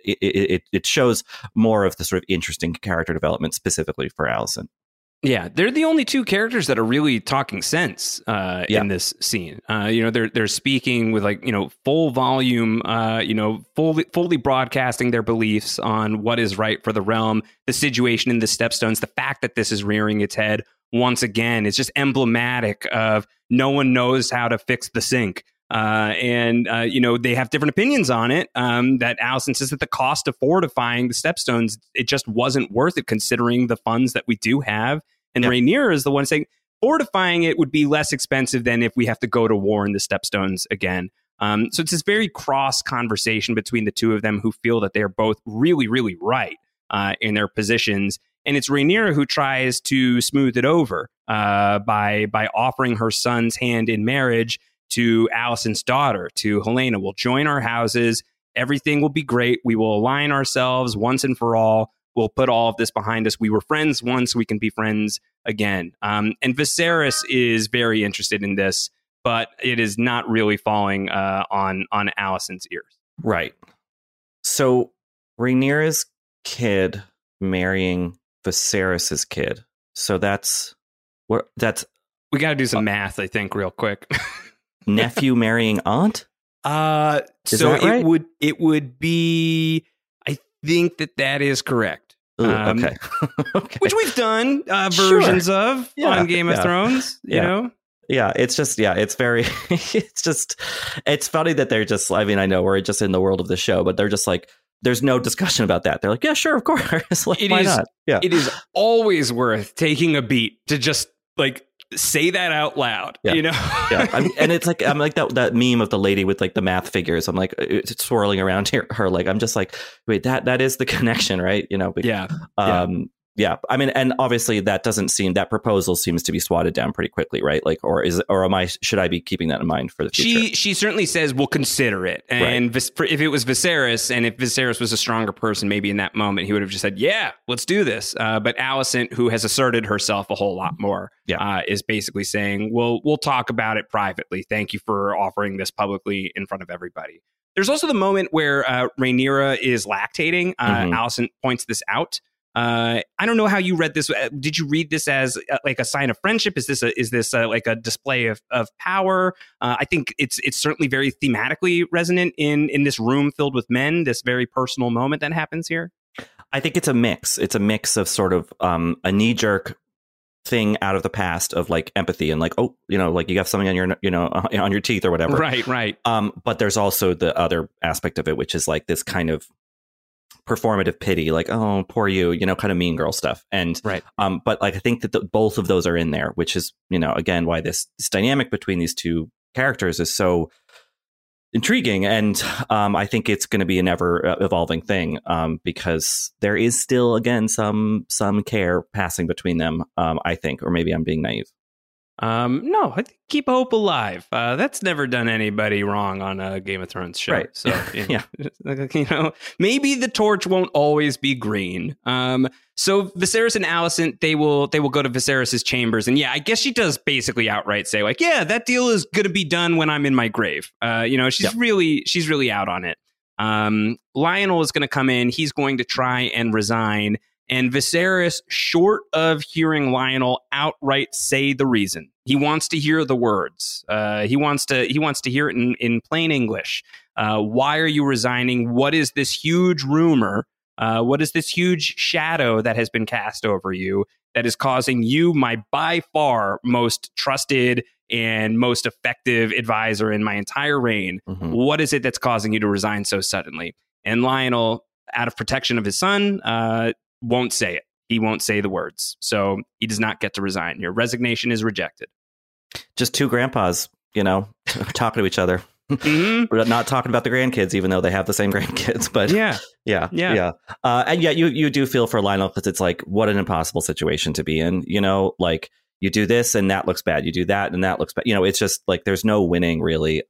it shows more of the sort of interesting character development specifically for Alicent. Yeah, they're the only 2 characters that are really talking sense in this scene. They're speaking with, like, full volume, fully broadcasting their beliefs on what is right for the realm, the situation in the Stepstones, the fact that this is rearing its head once again. It's just emblematic of no one knows how to fix the sink. And they have different opinions on it. That Alicent says that the cost of fortifying the Stepstones, it just wasn't worth it considering the funds that we do have. And Rhaenyra is the one saying fortifying it would be less expensive than if we have to go to war in the Stepstones again. So it's this very cross conversation between the 2 of them who feel that they're both really, really right in their positions. And it's Rhaenyra who tries to smooth it over by offering her son's hand in marriage to Alicent's daughter, to Helaena. We'll join our houses. Everything will be great. We will align ourselves once and for all. We'll put all of this behind us. We were friends once. We can be friends again. And Viserys is very interested in this, but it is not really falling on Alicent's ears. Right. So Rhaenyra's kid marrying Viserys's kid. So that's we got to do some math, I think, real quick. Nephew marrying aunt? So right? it would be, I think that is correct. Ooh, okay. Which we've done versions of on Game of Thrones, you know? Yeah, it's just, it's very, it's funny that they're just, I mean, I know we're just in the world of the show, but they're just like, there's no discussion about that. They're like, yeah, sure, of course. Like, why not? Yeah. It is always worth taking a beat to just, like, say that out loud, you know? Yeah. And it's like, I'm like that meme of the lady with, like, the math figures. I'm like, it's swirling around her. Like, I'm just like, wait, that is the connection, right? You know? Yeah. I mean, and obviously that proposal seems to be swatted down pretty quickly, right? Like, should I be keeping that in mind for the future? She certainly says we'll consider it. And if it was Viserys, and if Viserys was a stronger person, maybe in that moment, he would have just said, yeah, let's do this. But Alicent, who has asserted herself a whole lot more, is basically saying, we'll talk about it privately. Thank you for offering this publicly in front of everybody. There's also the moment where Rhaenyra is lactating. Alicent points this out. I don't know how you read this. Did you read this as like a sign of friendship? Is this like a display of power? I think it's certainly very thematically resonant in this room filled with men. This very personal moment that happens here. I think it's a mix. It's a mix of sort of a knee jerk thing out of the past of like empathy and like, oh, like you got something on your, on your teeth or whatever. Right. But there's also the other aspect of it, which is like this kind of performative pity, like, oh, poor you, kind of mean girl stuff. And but like I think that both of those are in there, which is, again, why this dynamic between these two characters is so intriguing. And I think it's going to be an ever evolving thing because there is still, again, some care passing between them, I think, or maybe I'm being naive. No, I think keep hope alive. That's never done anybody wrong on a Game of Thrones show. Right. So, maybe the torch won't always be green. So Viserys and Alicent, they will go to Viserys's chambers. And I guess she does basically outright say like, yeah, that deal is going to be done when I'm in my grave. She's really out on it. Lionel is going to come in. He's going to try and resign. And Viserys, short of hearing Lionel outright say the reason, he wants to hear the words. He wants to hear it in plain English. Why are you resigning? What is this huge rumor? What is this huge shadow that has been cast over you that is causing you, my by far most trusted and most effective advisor in my entire reign? What is it that's causing you to resign so suddenly? And Lionel, out of protection of his son, won't say it. He won't say the words. So he does not get to resign. Your resignation is rejected. Just two grandpas, talking to each other. We're not talking about the grandkids, even though they have the same grandkids. But yeah. And you do feel for Lionel because it's like, what an impossible situation to be in. Like you do this and that looks bad. You do that and that looks bad. It's just like there's no winning really.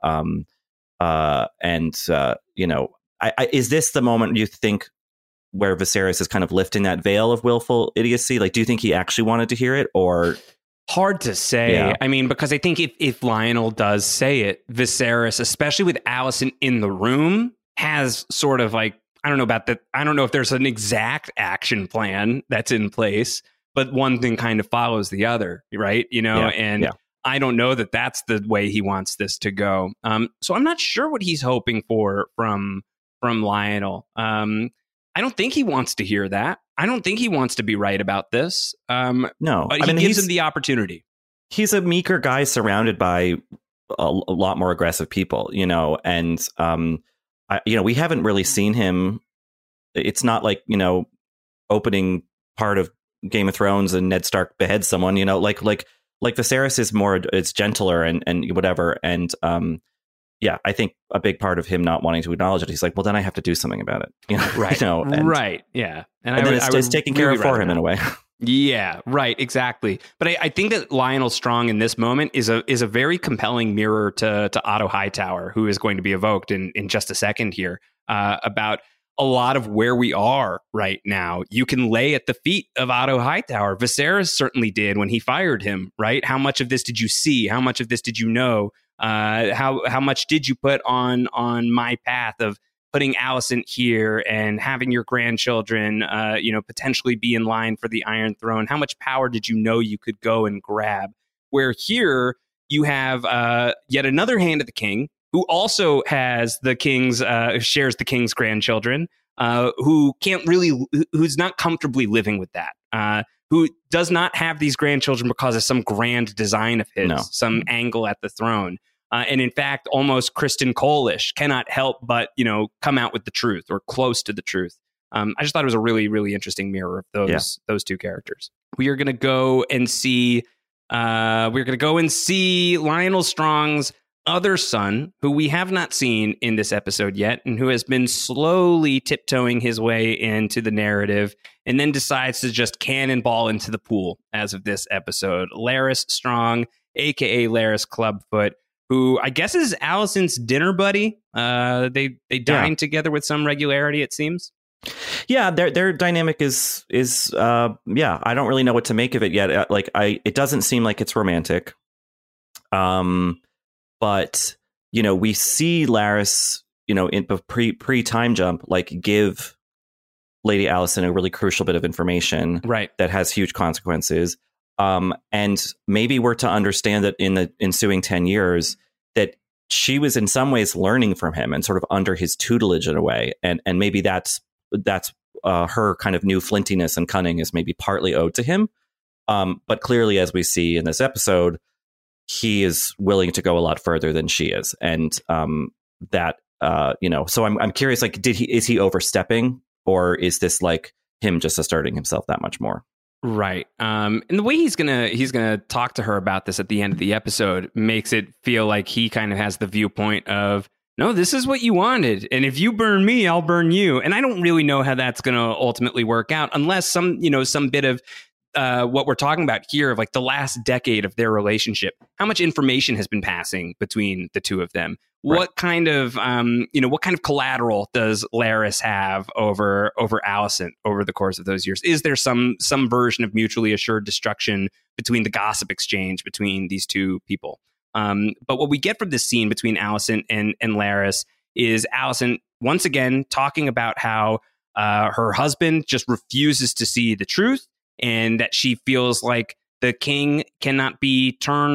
Is this the moment you think where Viserys is kind of lifting that veil of willful idiocy? Like, do you think he actually wanted to hear it, or? Hard to say. Yeah. I mean, because I think if Lionel does say it, Viserys, especially with Alicent in the room, has sort of like, I don't know about that. I don't know if there's an exact action plan that's in place, but one thing kind of follows the other, right? I don't know that that's the way he wants this to go. So I'm not sure what he's hoping for from Lionel. I don't think he wants to hear that. I don't think he wants to be right about this. No, but he gives him the opportunity. He's a meeker guy surrounded by a lot more aggressive people, and we haven't really seen him. It's not like, opening part of Game of Thrones and Ned Stark beheads someone, like Viserys is more, it's gentler and whatever. And I think a big part of him not wanting to acknowledge it, he's like, well, then I have to do something about it. Right. Right. Yeah. And then it's taken care of for him in a way. Yeah, right. Exactly. But I think that Lionel Strong in this moment is a very compelling mirror to Otto Hightower, who is going to be evoked in just a second here, about a lot of where we are right now. You can lay at the feet of Otto Hightower. Viserys certainly did when he fired him, right? How much of this did you see? How much of this did you know? How much did you put on my path of putting Alicent here and having your grandchildren, potentially be in line for the Iron Throne? How much power did you know you could go and grab? Where here you have yet another hand of the king, who also has the king's shares the king's grandchildren, who's not comfortably living with that. Who does not have these grandchildren because of some grand design of his, some angle at the throne. And in fact, almost Kristen Cole-ish, cannot help but, come out with the truth or close to the truth. I just thought it was a really, really interesting mirror of those two characters. We are going to go and see Lionel Strong's other son, who we have not seen in this episode yet, and who has been slowly tiptoeing his way into the narrative, and then decides to just cannonball into the pool as of this episode. Larys Strong, aka Larys Clubfoot, who I guess is Alicent's dinner buddy. They dine together with some regularity, it seems. Yeah, their dynamic is I don't really know what to make of it yet. It doesn't seem like it's romantic. But we see Larys, in pre time jump, like give Lady Allison a really crucial bit of information, right, that has huge consequences. And maybe we're to understand that in the ensuing 10 years that she was in some ways learning from him and sort of under his tutelage in a way. And maybe that's her kind of new flintiness and cunning is maybe partly owed to him. But clearly, as we see in this episode, he is willing to go a lot further than she is. And so I'm curious, like, is he overstepping, or is this like him just asserting himself that much more? Right. And the way he's gonna talk to her about this at the end of the episode makes it feel like he kind of has the viewpoint of, no, this is what you wanted, and if you burn me, I'll burn you. And I don't really know how that's going to ultimately work out, unless some bit of what we're talking about here of like the last decade of their relationship, how much information has been passing between the two of them. Right. What kind of collateral does Laris have over Allison over the course of those years? Is there some version of mutually assured destruction between the gossip exchange between these two people? But what we get from this scene between Allison and Laris is Allison once again talking about how her husband just refuses to see the truth, and that she feels like the king cannot be turned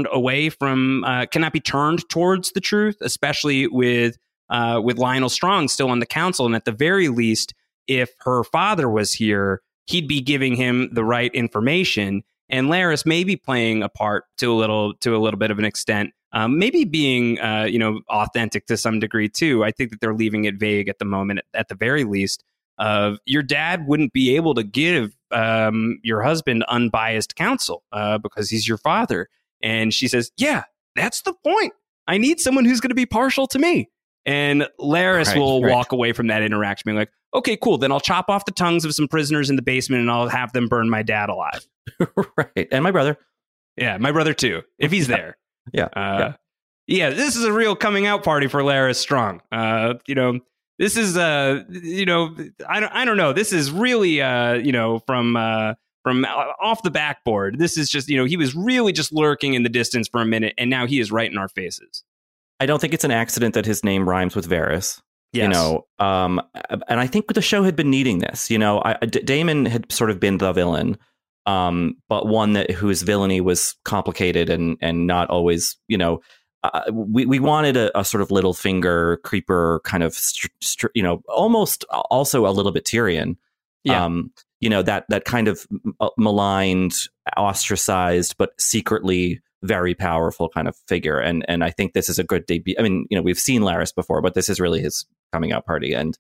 towards the truth, especially with Lionel Strong still on the council. And at the very least, if her father was here, he'd be giving him the right information. And Laris may be playing a part to a little bit of an extent, maybe being authentic to some degree too. I think that they're leaving it vague at the moment, at the very least. Your dad wouldn't be able to give your husband unbiased counsel because he's your father. And she says, yeah, that's the point. I need someone who's going to be partial to me. And Laris will walk away from that interaction being like, okay, cool. Then I'll chop off the tongues of some prisoners in the basement and I'll have them burn my dad alive. Right. And my brother. Yeah, my brother too, if he's there. Yeah. Yeah, this is a real coming out party for Laris Strong. This is I don't know. This is really from off the backboard. This is just, he was really just lurking in the distance for a minute, and now he is right in our faces. I don't think it's an accident that his name rhymes with Varys. Yes. And I think the show had been needing this. Daemon had sort of been the villain, but one whose villainy was complicated and not always, we wanted a sort of Littlefinger creeper kind of, almost also a little bit Tyrion. Yeah. That kind of maligned, ostracized, but secretly very powerful kind of figure. And I think this is a good debut. I mean, we've seen Laris before, but this is really his coming out party. And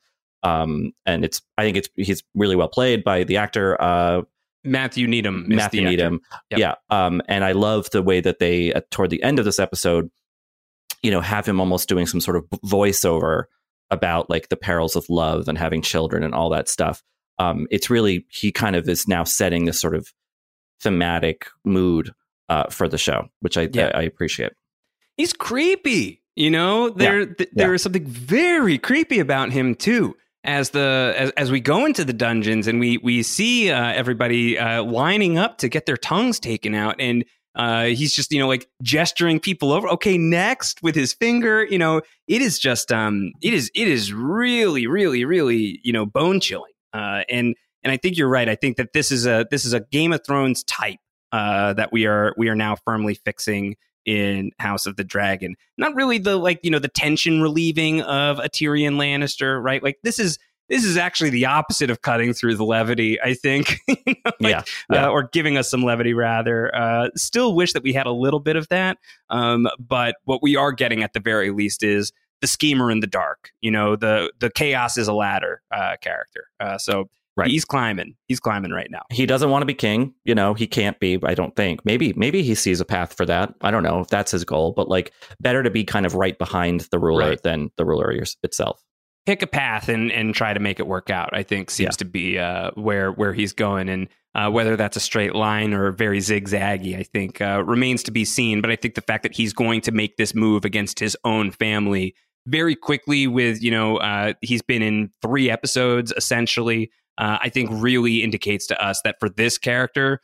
he's really well played by the actor, Matthew Needham. Yep. Yeah. And I love the way that they, toward the end of this episode, have him almost doing some sort of voiceover about like the perils of love and having children and all that stuff. It's really, he kind of is now setting this sort of thematic mood for the show, which I appreciate. He's creepy. There is something very creepy about him too. As we go into the dungeons and we see everybody lining up to get their tongues taken out, and he's just like gesturing people over. Okay, next with his finger. It is just it is really really really bone chilling. And I think you're right. I think that this is a Game of Thrones type that we are now firmly fixing in House of the Dragon. Not really the tension relieving of a Tyrion Lannister, right? Like this is actually the opposite of cutting through the levity, I think. Or giving us some levity rather. Still wish that we had a little bit of that. But what we are getting at the very least is the schemer in the dark. The chaos is a ladder character. So right. He's climbing right now. He doesn't want to be king. He can't be, I don't think. Maybe he sees a path for that. I don't know if that's his goal, but better to be kind of right behind the ruler than the ruler itself. Pick a path and try to make it work out, I think seems to be where he's going. And whether that's a straight line or very zigzaggy, I think remains to be seen. But I think the fact that he's going to make this move against his own family very quickly with, he's been in 3 episodes, essentially, I think really indicates to us that for this character,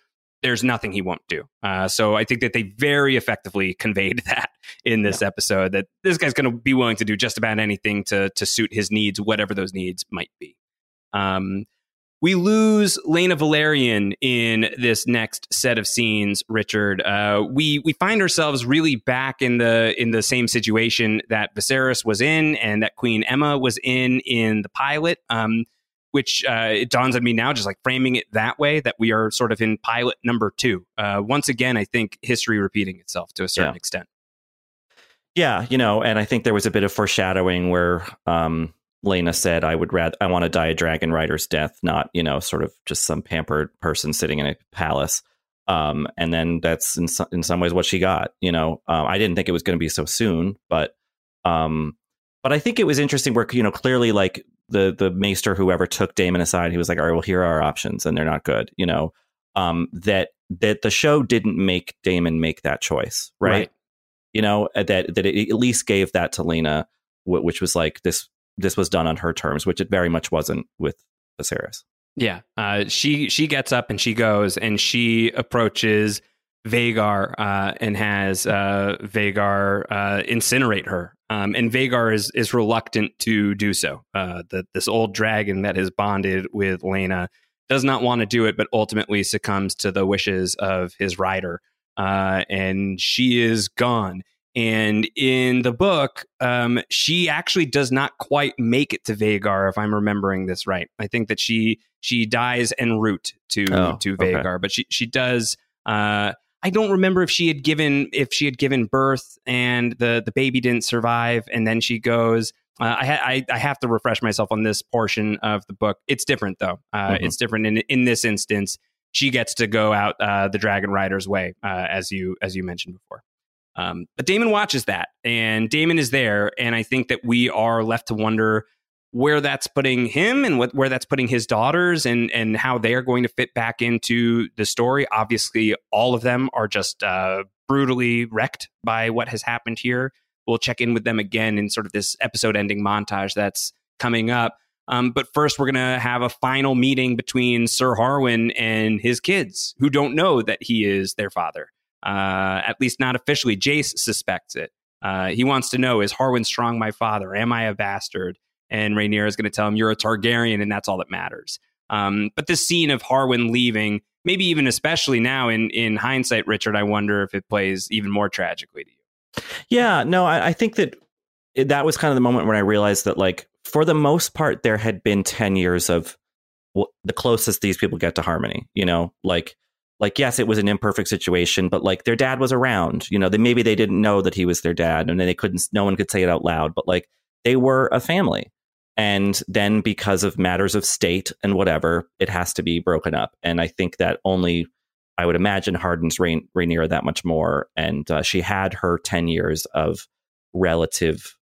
there's nothing he won't do. So I think that they very effectively conveyed that in this episode, that this guy's going to be willing to do just about anything to suit his needs, whatever those needs might be. We lose Lena Valerian in this next set of scenes, Richard. We find ourselves really back in the same situation that Viserys was in and that Queen Emma was in the pilot, which it dawns on me now, just like framing it that way, that we are sort of in pilot number 2. Once again, I think history repeating itself to a certain extent. Yeah, and I think there was a bit of foreshadowing where Lena said, I want to die a dragon rider's death, not, sort of just some pampered person sitting in a palace. And then that's in some ways what she got. I didn't think it was going to be so soon, but I think it was interesting where, clearly like the maester, whoever took Daemon aside, he was like, all right, well, here are our options and they're not good, that the show didn't make Daemon make that choice. Right. That it at least gave that to Lena, which was like this was done on her terms, which it very much wasn't with Viserys. Yeah. She gets up and she goes and she approaches Vhagar and has Vhagar incinerate her. And Vhagar is reluctant to do so. This old dragon that has bonded with Lena does not want to do it, but ultimately succumbs to the wishes of his rider. And she is gone. And in the book, she actually does not quite make it to Vhagar, if I'm remembering this right. I think that she dies en route to Vhagar, but she does. I don't remember if she had given birth and the baby didn't survive, and then she goes. I have to refresh myself on this portion of the book. It's different though. It's different in this instance. She gets to go out the Dragon Rider's way, as you mentioned before. But Daemon watches that, and Daemon is there, and I think that we are left to wonder where that's putting him and where that's putting his daughters and how they are going to fit back into the story. Obviously, all of them are just brutally wrecked by what has happened here. We'll check in with them again in sort of this episode-ending montage that's coming up. But first, we're going to have a final meeting between Sir Harwin and his kids, who don't know that he is their father. At least not officially. Jace suspects it. He wants to know, is Harwin Strong my father? Am I a bastard? And Rhaenyra is going to tell him, you're a Targaryen, and that's all that matters. But this scene of Harwin leaving, maybe even especially now in hindsight, Richard, I wonder if it plays even more tragically to you. Yeah, no, I think that was kind of the moment when I realized that, like, for the most part, there had been 10 years of the closest these people get to harmony, Like, yes, it was an imperfect situation, but like their dad was around, maybe they didn't know that he was their dad, and then no one could say it out loud, but like they were a family. And then because of matters of state and whatever, it has to be broken up. And I think that I would imagine hardens Rhaenyra that much more. And she had her 10 years of relative,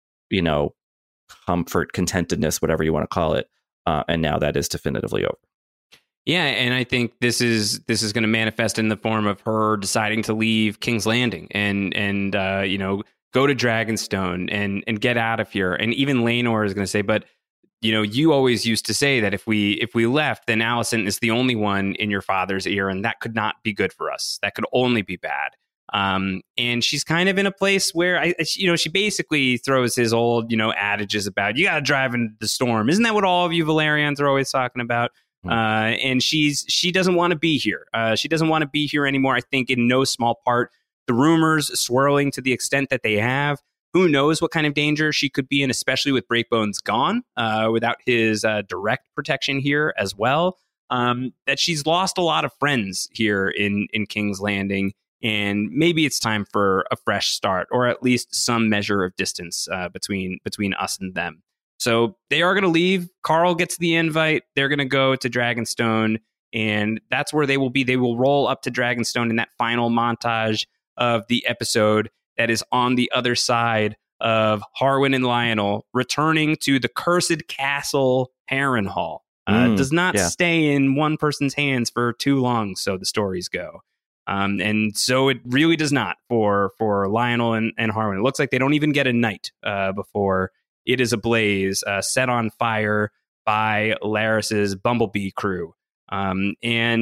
comfort, contentedness, whatever you want to call it. And now that is definitively over. Yeah, and I think this is going to manifest in the form of her deciding to leave King's Landing and go to Dragonstone and get out of here. And even Laenor is going to say, but you always used to say that if we left, then Alicent is the only one in your father's ear, and that could not be good for us. That could only be bad. And she's kind of in a place where she basically throws his old adages about you got to drive into the storm. Isn't that what all of you Valerians are always talking about? And she doesn't want to be here. She doesn't want to be here anymore. I think in no small part, the rumors swirling to the extent that they have, who knows what kind of danger she could be in, especially with Breakbones gone, without his direct protection here as well. That she's lost a lot of friends here in King's Landing, and maybe it's time for a fresh start, or at least some measure of distance between us and them. So they are going to leave. Carl gets the invite. They're going to go to Dragonstone, and that's where they will be. They will roll up to Dragonstone in that final montage of the episode that is on the other side of Harwin and Lionel returning to the cursed castle Harrenhal. Does not stay in one person's hands for too long, so the stories go. And so it really does not for Lionel and Harwin. It looks like they don't even get a night before it is ablaze, set on fire by Larys's Bumblebee crew. And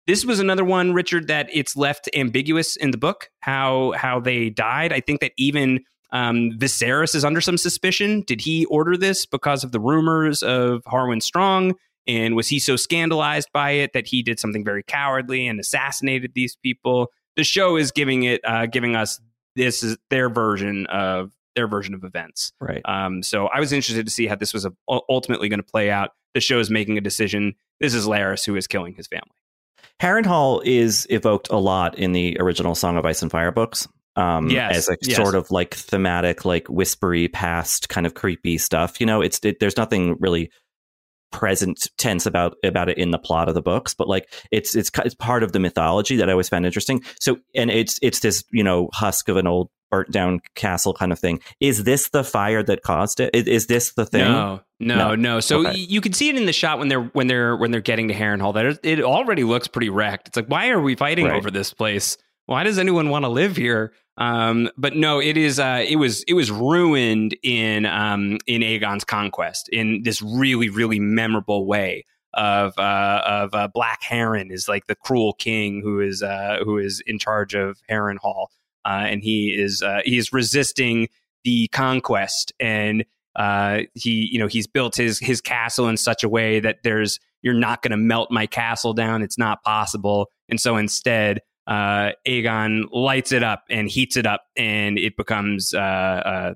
This was another one, Richard, that it's left ambiguous in the book, how they died. I think that even Viserys is under some suspicion. Did he order this because of the rumors of Harwin Strong? And was he so scandalized by it that he did something very cowardly and assassinated these people? The show is giving us this is their version of events. Right. So I was interested to see how this was ultimately going to play out. The show is making a decision. This is Larys who is killing his family. Harrenhal is evoked a lot in the original Song of Ice and Fire books. As a sort of like thematic, like whispery past kind of creepy stuff. You know, there's nothing really present tense about it in the plot of the books, but like it's part of the mythology that I always found interesting. So, and it's this, you know, husk of an old burnt down castle kind of thing. Is this the fire that caused it? Is this the thing? No. So okay. You can see it in the shot when they're getting to Harrenhal that it already looks pretty wracked. It's like, why are we fighting over this place? Why does anyone want to live here? But no, it was ruined in Aegon's conquest in this really, really memorable way of Black Heron is like the cruel king who is in charge of Harrenhal, and he is resisting the conquest, and he's built his castle in such a way that you're not going to melt my castle down. It's not possible, and so instead. Aegon lights it up and heats it up, and it becomes the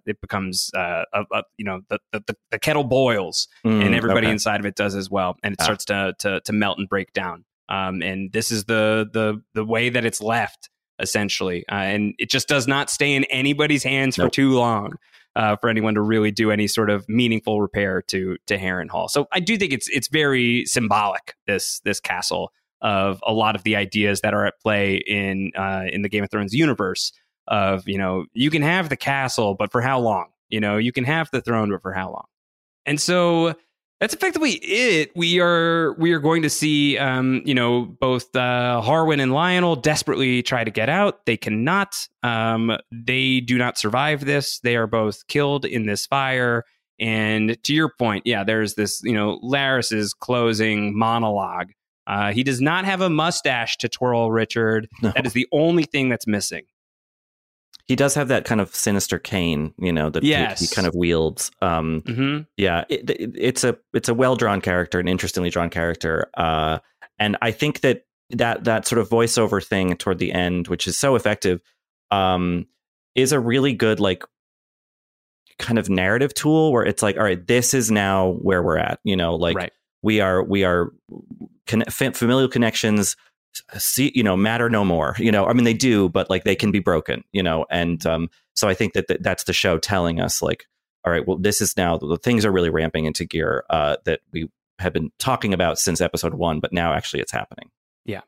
kettle boils, and everybody inside of it does as well, and it starts to melt and break down. And this is the way that it's left essentially, and it just does not stay in anybody's hands for too long. For anyone to really do any sort of meaningful repair to Harrenhal. So I do think it's very symbolic, this castle, of a lot of the ideas that are at play in the Game of Thrones universe of, you know, you can have the castle, but for how long? You know, you can have the throne, but for how long? And so that's effectively it. We are going to see, both Harwin and Lionel desperately try to get out. They cannot. They do not survive this. They are both killed in this fire. And to your point, there's this, Larys's closing monologue. He does not have a mustache to twirl, Richard. No. That is the only thing that's missing. He does have that kind of sinister cane, that he kind of wields. Yeah, it's a well-drawn character, an interestingly drawn character. And I think that sort of voiceover thing toward the end, which is so effective, is a really good, like, kind of narrative tool where it's like, all right, this is now where we're at, right. we are familial connections, matter no more, I mean, they do, but like they can be broken, and so I think that that's the show telling us, like, all right, well, this is now the things are really ramping into gear that we have been talking about since episode 1, but now actually it's happening. Yeah.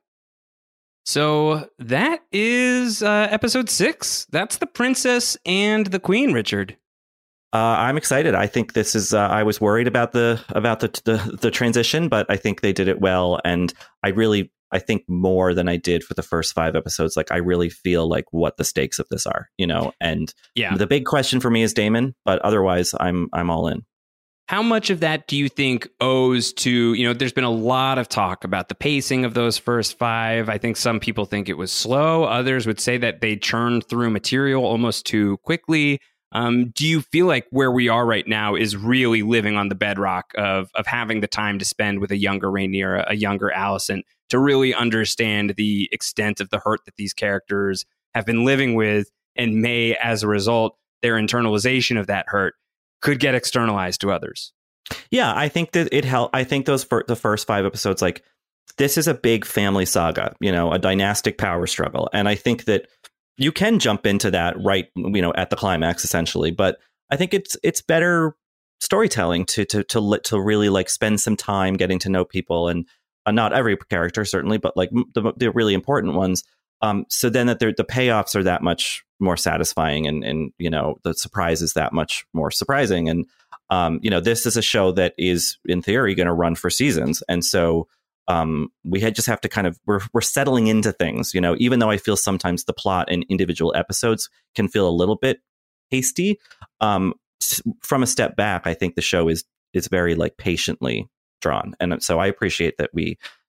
So that is episode 6. That's the Princess and the Queen, Richard. I'm excited. I think this is. I was worried about the transition, but I think they did it well, and I think more than I did for the first 5 episodes. Like, I really feel like what the stakes of this are, And the big question for me is Daemon, but otherwise, I'm all in. How much of that do you think owes to, there's been a lot of talk about the pacing of those first 5. I think some people think it was slow. Others would say that they churned through material almost too quickly. Do you feel like where we are right now is really living on the bedrock of having the time to spend with a younger Rhaenyra, a younger Alicent, to really understand the extent of the hurt that these characters have been living with, and may, as a result, their internalization of that hurt could get externalized to others? Yeah, I think that it helped. I think the first 5 episodes, like, this is a big family saga, a dynastic power struggle. And I think that you can jump into that right, at the climax, essentially. But I think it's better storytelling to really, like, spend some time getting to know people, and not every character, certainly, but like the really important ones. So then that the payoffs are that much more satisfying, and the surprise is that much more surprising. And this is a show that is, in theory, going to run for seasons, and so. We just have to kind of we're settling into things, even though I feel sometimes the plot in individual episodes can feel a little bit hasty. From a step back, I think the show is very, like, patiently drawn. And so I appreciate that we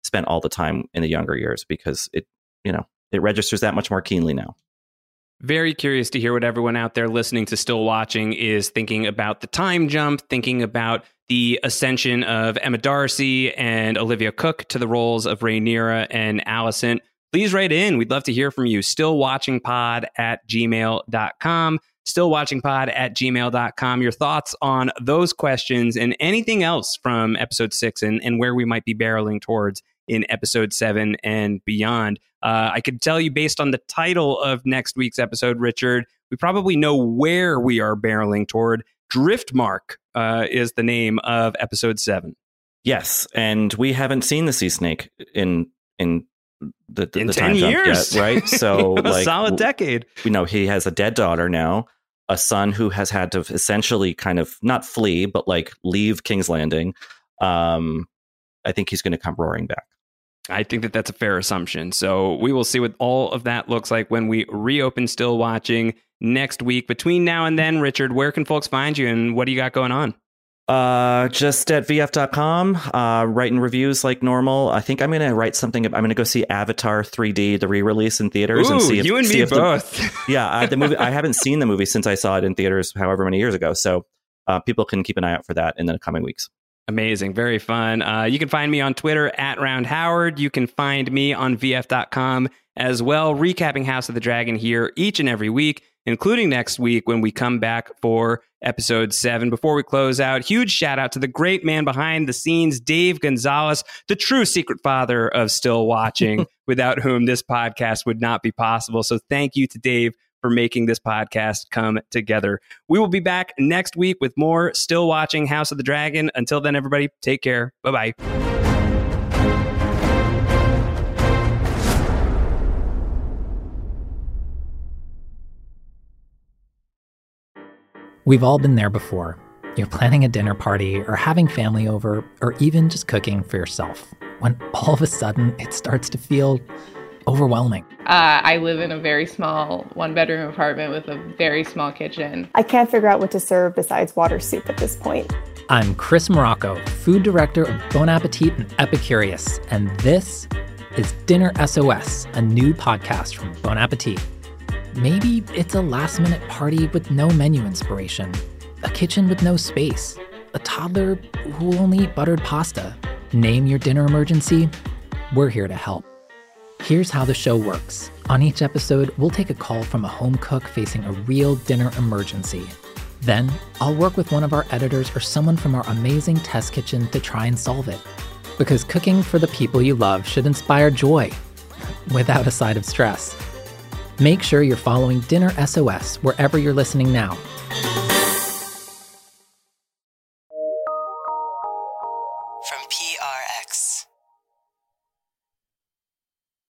spent all the time in the younger years, because it registers that much more keenly now. Very curious to hear what everyone out there listening to Still Watching is thinking about the time jump, thinking about the ascension of Emma Darcy and Olivia Cooke to the roles of Rhaenyra and Alicent. Please write in. We'd love to hear from you. stillwatchingpod@gmail.com. stillwatchingpod@gmail.com. Your thoughts on those questions and anything else from episode 6 and where we might be barreling towards in episode 7 and beyond. I could tell you, based on the title of next week's episode, Richard, we probably know where we are barreling toward. Driftmark is the name of episode 7. Yes, and we haven't seen the sea snake in the 10 time years. jump yet, right? So a solid decade. We know he has a dead daughter now, a son who has had to essentially kind of not flee, but like leave King's Landing. I think he's going to come roaring back. I think that that's a fair assumption. So we will see what all of that looks like when we reopen Still Watching next week. Between now and then, Richard, where can folks find you and what do you got going on? Just at vf.com, writing reviews like normal. I think I'm going to write something. I'm going to go see Avatar 3D, the re-release in theaters. Ooh, and see if, you and me both. The movie. I haven't seen the movie since I saw it in theaters however many years ago. So people can keep an eye out for that in the coming weeks. Amazing. Very fun. You can find me on Twitter @RoundHoward. You can find me on VF.com as well, recapping House of the Dragon here each and every week, including next week when we come back for episode 7. Before we close out, huge shout out to the great man behind the scenes, Dave Gonzalez, the true secret father of Still Watching, without whom this podcast would not be possible. So thank you to Dave for making this podcast come together. We will be back next week with more Still Watching House of the Dragon. Until then, everybody, take care. Bye-bye. We've all been there before. You're planning a dinner party or having family over or even just cooking for yourself, when all of a sudden it starts to feel overwhelming. I live in a very small one-bedroom apartment with a very small kitchen. I can't figure out what to serve besides water soup at this point. I'm Chris Morocco, food director of Bon Appetit and Epicurious, and this is Dinner SOS, a new podcast from Bon Appetit. Maybe it's a last-minute party with no menu inspiration, a kitchen with no space, a toddler who will only eat buttered pasta. Name your dinner emergency, we're here to help. Here's how the show works. On each episode, we'll take a call from a home cook facing a real dinner emergency. Then, I'll work with one of our editors or someone from our amazing test kitchen to try and solve it. Because cooking for the people you love should inspire joy, without a side of stress. Make sure you're following Dinner SOS wherever you're listening now,